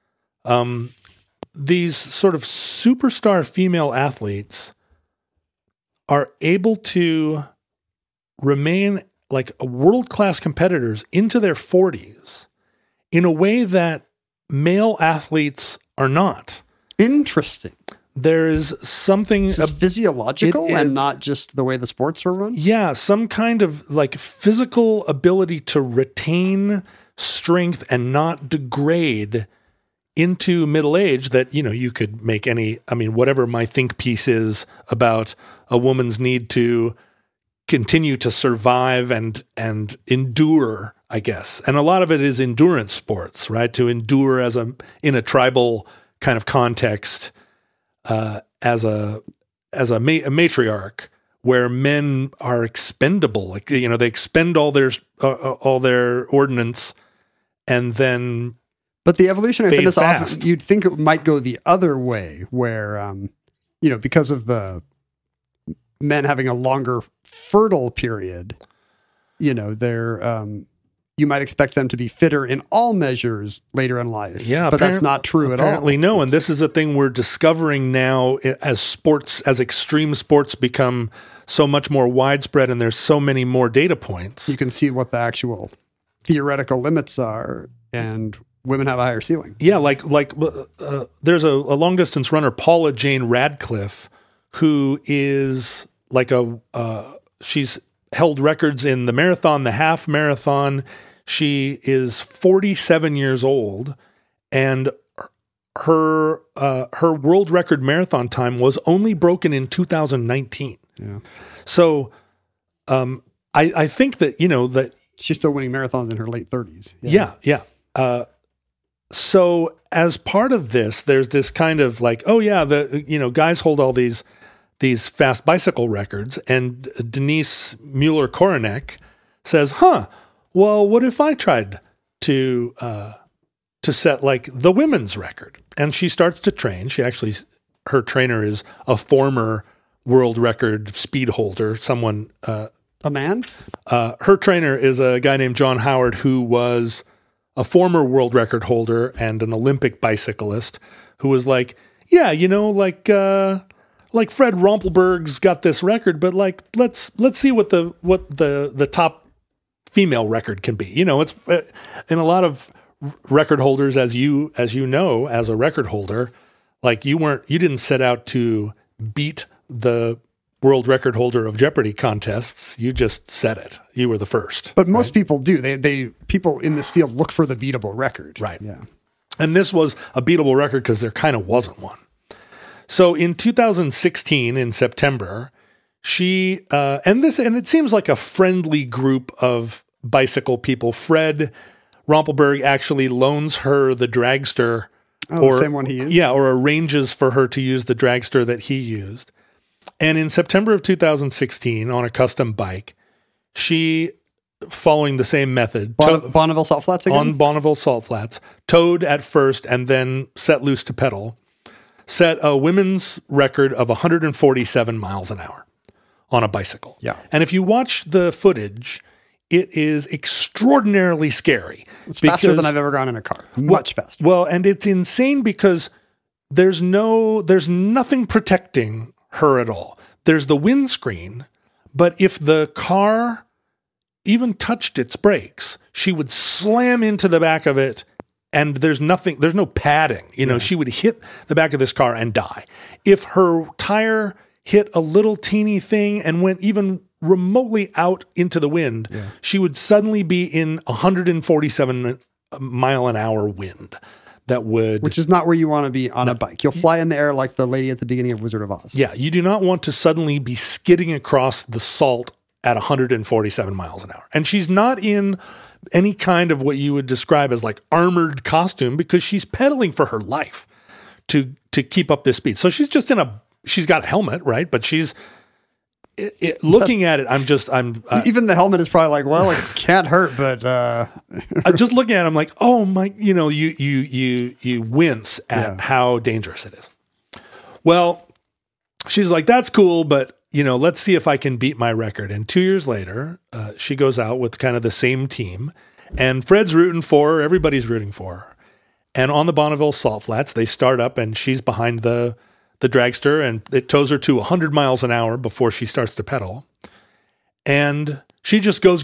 These sort of superstar female athletes are able to remain like world-class competitors into their 40s in a way that male athletes are not. Interesting. There is something... This is physiological and not just the way the sports were run? Yeah, some kind of like physical ability to retain strength and not degrade into middle age that, you could make whatever my think piece is about a woman's need to continue to survive and endure, I guess. And a lot of it is endurance sports, right? To endure in a tribal kind of context, as a matriarch where men are expendable. Like, they expend all their ordnance and then. But the evolutionary fitness fast. often, you'd think it might go the other way where, because of the men having a longer fertile period, they're, you might expect them to be fitter in all measures later in life. Yeah. But that's not true at all. Apparently no. And this is a thing we're discovering now as extreme sports become so much more widespread and there's so many more data points. You can see what the actual theoretical limits are, and women have a higher ceiling. Yeah. There's a long distance runner, Paula Jane Radcliffe, who is like she's held records in the marathon, the half marathon. She is 47 years old, and her world record marathon time was only broken in 2019. Yeah. So, I think that, that she's still winning marathons in her late 30s. Yeah. So as part of this, there's this kind of like, guys hold all these fast bicycle records, and Denise Mueller-Koronek says, well, what if I tried to set like the women's record? And she starts to train. Her trainer is a former world record speed holder, someone, a man? Her trainer is a guy named John Howard, who was a former world record holder and an Olympic bicyclist, who was like, like Fred Rompelberg's got this record, but like let's see what the top female record can be. It's in a lot of record holders, as you know, as a record holder, like you didn't set out to beat the world record holder of Jeopardy contests. You just set it. You were the first. But most people do. People in this field look for the beatable record. Right. Yeah. And this was a beatable record because there kind of wasn't one. So in 2016, in September, she and it seems like a friendly group of bicycle people. Fred Rompelberg actually loans her the dragster, the same one he used. Yeah, or arranges for her to use the dragster that he used. And in September of 2016, on a custom bike, she, following the same method, Bonneville Salt Flats again? On Bonneville Salt Flats, towed at first and then set loose to pedal, set a women's record of 147 miles an hour on a bicycle. Yeah. And if you watch the footage, it is extraordinarily scary. It's faster than I've ever gone in a car. Much faster. Well, and it's insane because there's nothing protecting her at all. There's the windscreen, but if the car even touched its brakes, she would slam into the back of it, and there's no padding. She would hit the back of this car and die. If her tire hit a little teeny thing and went even remotely out into the wind, she would suddenly be in 147 mile an hour wind. Which is not where you want to be on a bike. You'll fly in the air like the lady at the beginning of Wizard of Oz. Yeah, you do not want to suddenly be skidding across the salt at 147 miles an hour. And she's not in any kind of what you would describe as like armored costume because she's pedaling for her life to keep up this speed. So she's just she's got a helmet, right? But she's looking at it. Even the helmet is probably like, well, it can't hurt, but I'm just looking at it. I'm like, oh my, you wince at how dangerous it is. Well, she's like, that's cool, but let's see if I can beat my record. And 2 years later, she goes out with kind of the same team, and Fred's rooting for her. Everybody's rooting for her. And on the Bonneville Salt Flats, they start up, and she's behind the dragster, and it tows her to 100 miles an hour before she starts to pedal. And she just goes.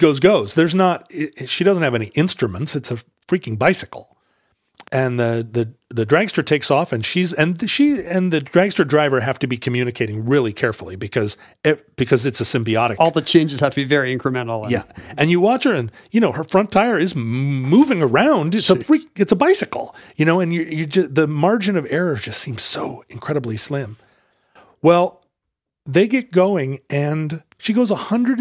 She doesn't have any instruments. It's a freaking bicycle. And the dragster takes off, and she and the dragster driver have to be communicating really carefully because it's a symbiotic. All the changes have to be very incremental. And you watch her, and her front tire is moving around. It's a bicycle, and you just, the margin of error just seems so incredibly slim. Well, they get going, and she goes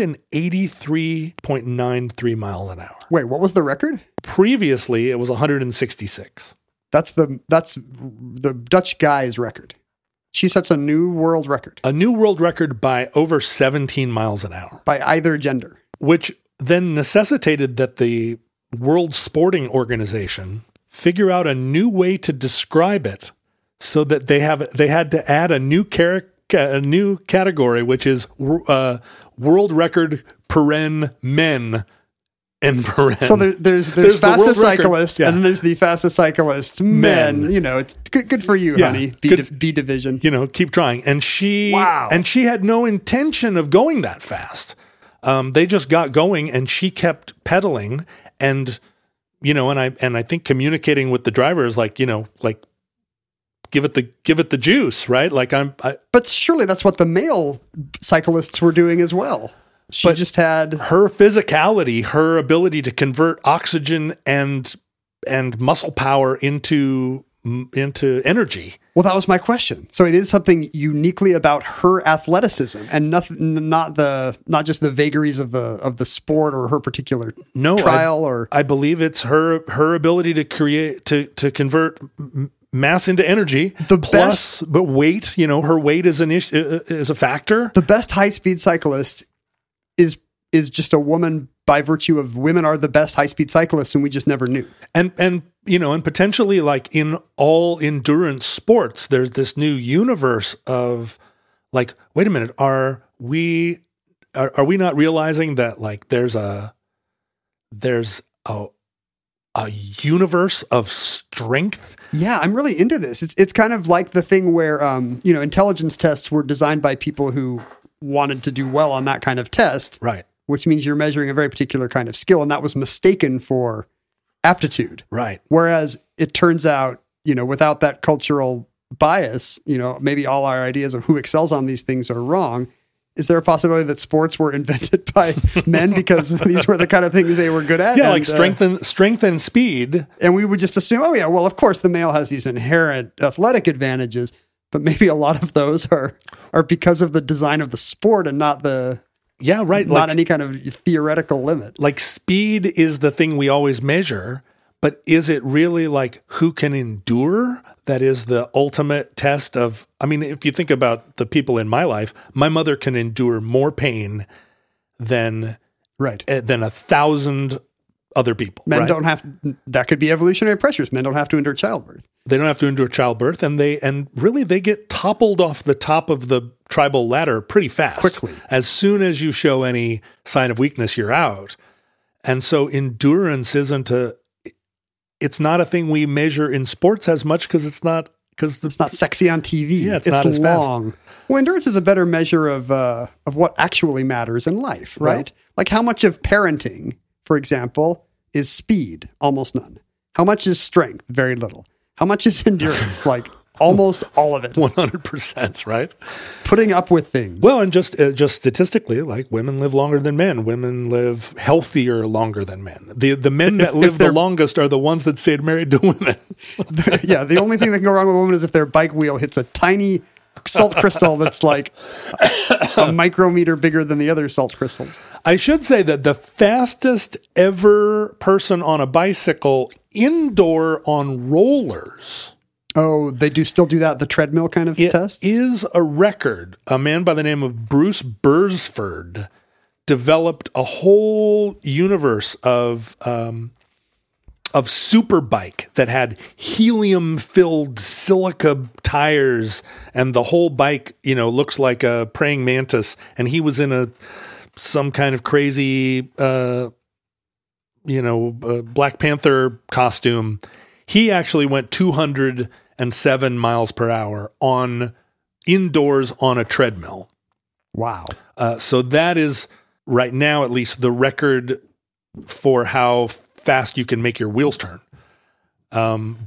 183.93 miles an hour. Wait, what was the record? Previously, it was 166. That's the Dutch guy's record. She sets a new world record. A new world record by over 17 miles an hour. By either gender. Which then necessitated that the World Sporting Organization figure out a new way to describe it so that they had to add a new category, which is world record men. So there's fastest cyclist, and then there's the fastest cyclist men. It's good for you, honey. B division. Keep trying. And she had no intention of going that fast. They just got going, and she kept pedaling, and I think communicating with the driver is like give it the juice, right? But surely that's what the male cyclists were doing as well. She just had her physicality, her ability to convert oxygen and muscle power into energy. Well, that was my question. So it is something uniquely about her athleticism, and not just the vagaries of the sport or her particular trial. I believe it's her ability to convert mass into energy. But weight. Her weight is is a factor. The best high-speed cyclist is just a woman by virtue of women are the best high-speed cyclists, and we just never knew. And potentially, like in all endurance sports, there's this new universe of like, wait a minute, are we not realizing that like there's a universe of strength? Yeah, I'm really into this. It's kind of like the thing where intelligence tests were designed by people who wanted to do well on that kind of test. Right. Which means you're measuring a very particular kind of skill, and that was mistaken for aptitude. Right. Whereas it turns out, without that cultural bias, maybe all our ideas of who excels on these things are wrong. Is there a possibility that sports were invented by men because these were the kind of things they were good at? Yeah, like strength and speed. And we would just assume, oh yeah, well, of course the male has these inherent athletic advantages, but maybe a lot of those are because of the design of the sport and not the not any kind of theoretical limit. Like speed is the thing we always measure, but is it really like who can endure? That is the ultimate test of, if you think about the people in my life, my mother can endure more pain than 1,000 other people. Men right? don't have, that could be evolutionary pressures. Men don't have to endure childbirth. They don't have to endure childbirth, and they get toppled off the top of the tribal ladder pretty fast. Quickly. As soon as you show any sign of weakness, you're out. And so endurance it's not a thing we measure in sports as much because it's not sexy on TV. Yeah, it's not as long. Well, endurance is a better measure of what actually matters in life, right? Like how much of parenting, for example, is speed? Almost none. How much is strength? Very little. How much is endurance? Like almost all of it. 100%, right? Putting up with things. Well, and just statistically, like women live longer than men. Women live healthier longer than men. The men that live the longest are the ones that stayed married to women. Yeah, the only thing that can go wrong with a woman is if their bike wheel hits a tiny salt crystal that's like a micrometer bigger than the other salt crystals. I should say that the fastest ever person on a bicycle indoor on rollers. Oh, they still do that, the treadmill kind of test? It is a record. A man by the name of Bruce Bursford developed a whole universe of superbike that had helium-filled silica tires, and the whole bike, looks like a praying mantis. And he was in some kind of crazy, Black Panther costume. He actually went 207 miles per hour indoors on a treadmill. Wow. So that is right now, at least, the record for how fast you can make your wheels turn. And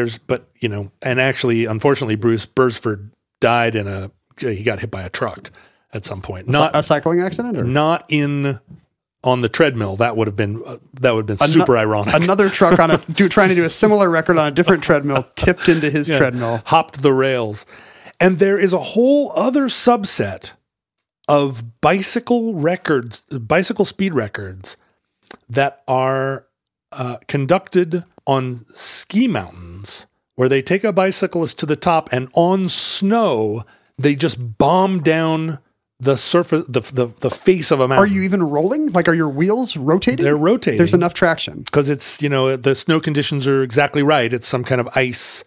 actually, unfortunately, Bruce Bursford died he got hit by a truck at some point. Not a cycling accident, or not on the treadmill. That would have been super ironic. Another truck trying to do a similar record on a different treadmill tipped into his treadmill, hopped the rails. And there is a whole other subset of bicycle speed records that are conducted on ski mountains, where they take a bicyclist to the top, and on snow they just bomb down the surface, the face of a mountain. Are you even rolling? Like, are your wheels rotating? They're rotating. There's enough traction. Because it's, the snow conditions are exactly right. It's some kind of ice,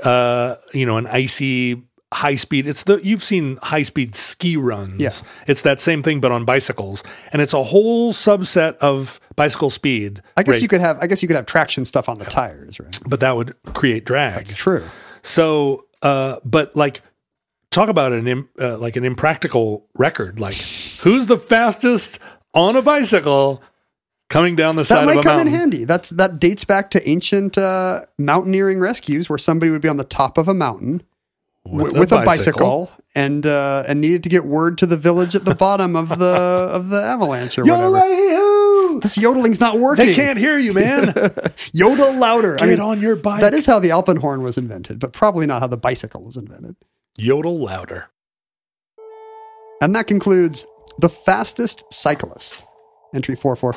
an icy high speed. You've seen high speed ski runs. Yeah. It's that same thing, but on bicycles. And it's a whole subset of bicycle speed. I guess you could have traction stuff on the tires, right? But that would create drag. That's true. So, but like, talk about an impractical record. Like, who's the fastest on a bicycle coming down the side of a mountain? That might come in handy. That dates back to ancient mountaineering rescues, where somebody would be on the top of a mountain with a bicycle and needed to get word to the village at the bottom of the avalanche or whatever. This yodeling's not working. They can't hear you, man. Yodel louder. Get on your bike. That is how the Alpenhorn was invented, but probably not how the bicycle was invented. Yodel louder. And that concludes The Fastest Cyclist. Entry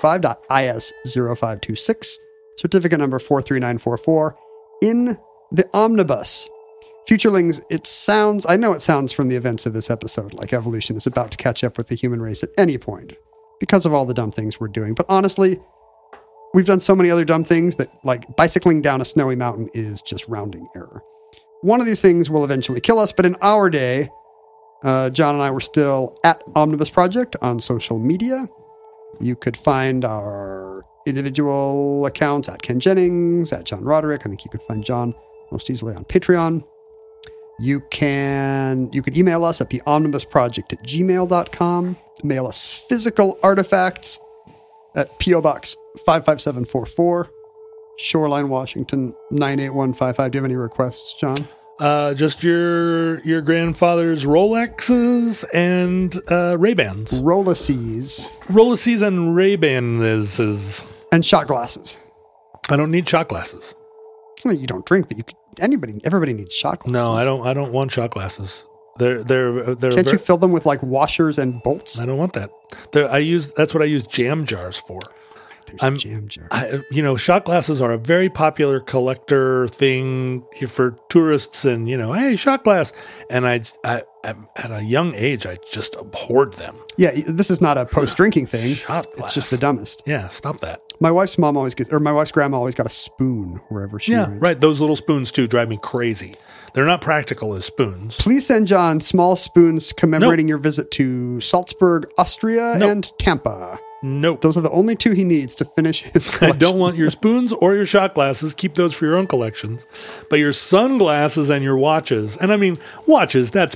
445.IS0526, certificate number 43944, in the omnibus. Futurelings, I know it sounds from the events of this episode like evolution is about to catch up with the human race at any point because of all the dumb things we're doing. But honestly, we've done so many other dumb things that, like, bicycling down a snowy mountain is just rounding error. One of these things will eventually kill us, but in our day, John and I were still at Omnibus Project on social media. You could find our individual accounts at Ken Jennings, at John Roderick. I think you could find John most easily on Patreon. You could email us at theomnibusproject@gmail.com. Mail us physical artifacts at P.O. Box 55744, Shoreline, Washington 98155. Do you have any requests, John? Just your grandfather's Rolexes and Ray-Bans. Rollices and Ray-Bans. And shot glasses. I don't need shot glasses. Well, you don't drink, but everybody needs shot glasses. No, I don't want shot glasses. They're Can't you fill them with like washers and bolts? I don't want that. That's what I use jam jars for. There's a jam jar. Shot glasses are a very popular collector thing for tourists, and hey, shot glass. And I at a young age, I just abhorred them. Yeah, this is not a post-drinking thing. Shot glass. It's just the dumbest. Yeah, stop that. My wife's grandma always got a spoon wherever she went. Right. Those little spoons too drive me crazy. They're not practical as spoons. Please send John small spoons commemorating your visit to Salzburg, Austria, and Tampa. Nope. Those are the only two he needs to finish his collection. I don't want your spoons or your shot glasses. Keep those for your own collections. But your sunglasses and your watches. And I mean, watches, that's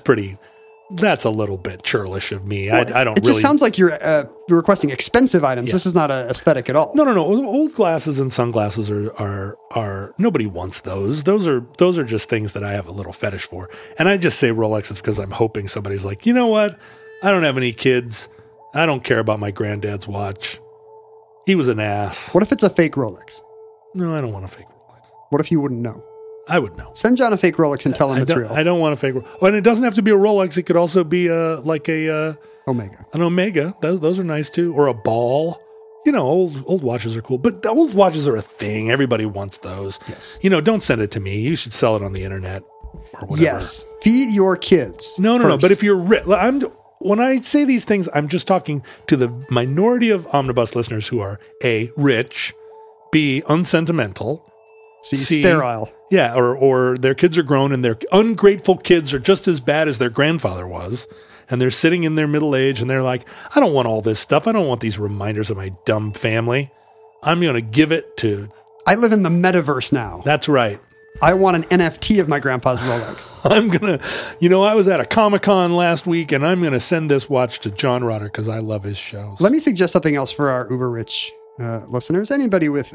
a little bit churlish of me. I don't It just sounds like you're requesting expensive items. Yeah. This is not an aesthetic at all. No. Old glasses and sunglasses are nobody wants those. Those are just things that I have a little fetish for. And I just say Rolexes because I'm hoping somebody's like, you know what? I don't have any kids. I don't care about my granddad's watch. He was an ass. What if it's a fake Rolex? No, I don't want a fake Rolex. What if you wouldn't know? I would know. Send John a fake Rolex and tell him it's real. I don't want a fake Rolex. Oh, and it doesn't have to be a Rolex. It could also be Omega. An Omega. Those are nice too. Or a ball. Old watches are cool. But the old watches are a thing. Everybody wants those. Yes. Don't send it to me. You should sell it on the internet or whatever. Yes. Feed your kids. No. But if you're rich, when I say these things, I'm just talking to the minority of Omnibus listeners who are A, rich, B, unsentimental, C, sterile. Yeah, or their kids are grown and their ungrateful kids are just as bad as their grandfather was. And they're sitting in their middle age and they're like, I don't want all this stuff. I don't want these reminders of my dumb family. I'm going to give it to... I live in the metaverse now. That's right. I want an NFT of my grandpa's Rolex. I'm going to... I was at a Comic-Con last week and I'm going to send this watch to John Rotter because I love his shows. Let me suggest something else for our uber rich listeners. Anybody with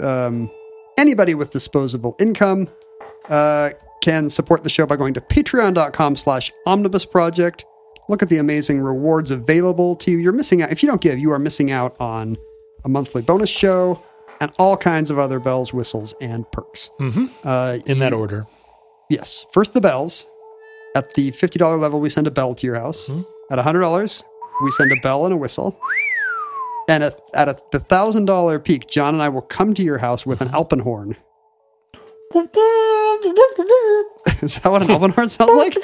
disposable income can support the show by going to patreon.com/omnibusproject. Look at the amazing rewards available to you. You're missing out. If you don't give, you are missing out on a monthly bonus show and all kinds of other bells, whistles, and perks. Mm-hmm. In that order. Yes. First, the bells. At the $50 level, we send a bell to your house. Mm-hmm. At $100, we send a bell and a whistle. And at the $1,000 peak, John and I will come to your house with an alpenhorn. Is that what an alpenhorn sounds like?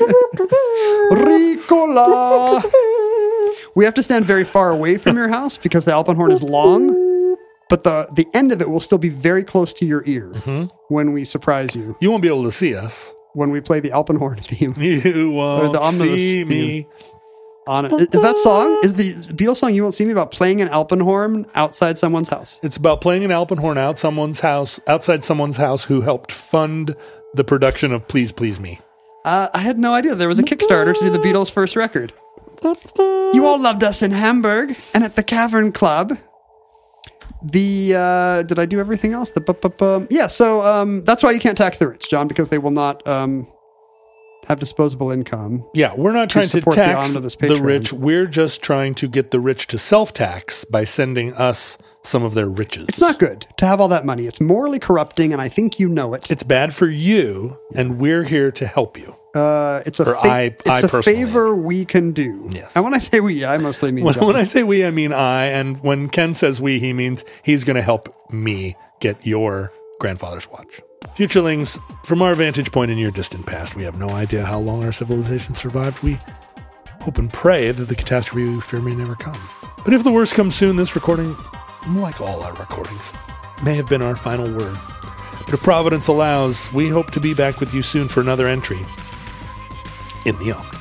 Ricola! We have to stand very far away from your house because the alpenhorn is long, but the end of it will still be very close to your ear when we surprise you. You won't be able to see us. When we play the alpenhorn theme. You won't see me. On it. Is that song? Is the Beatles song "You Won't See Me" about playing an alpenhorn outside someone's house? It's about playing an alpenhorn outside someone's house who helped fund the production of "Please Please Me." I had no idea there was a Kickstarter to do the Beatles' first record. You all loved us in Hamburg and at the Cavern Club. Did I do everything else? Yeah. So that's why you can't tax the rich, John, because they will not have disposable income. Yeah, we're not trying to tax the rich. We're just trying to get the rich to self-tax by sending us some of their riches. It's not good to have all that money. It's morally corrupting, and I think you know it. It's bad for you, and we're here to help you. It's a favor we can do. Yes. And when I say we, I mostly mean John. When I say we, I mean I. And when Ken says we, he means he's going to help me get your grandfather's watch. Futurelings, from our vantage point in your distant past, we have no idea how long our civilization survived. We hope and pray that the catastrophe we fear may never come. But if the worst comes soon, this recording, like all our recordings, may have been our final word. But if Providence allows, we hope to be back with you soon for another entry in the Omnibus.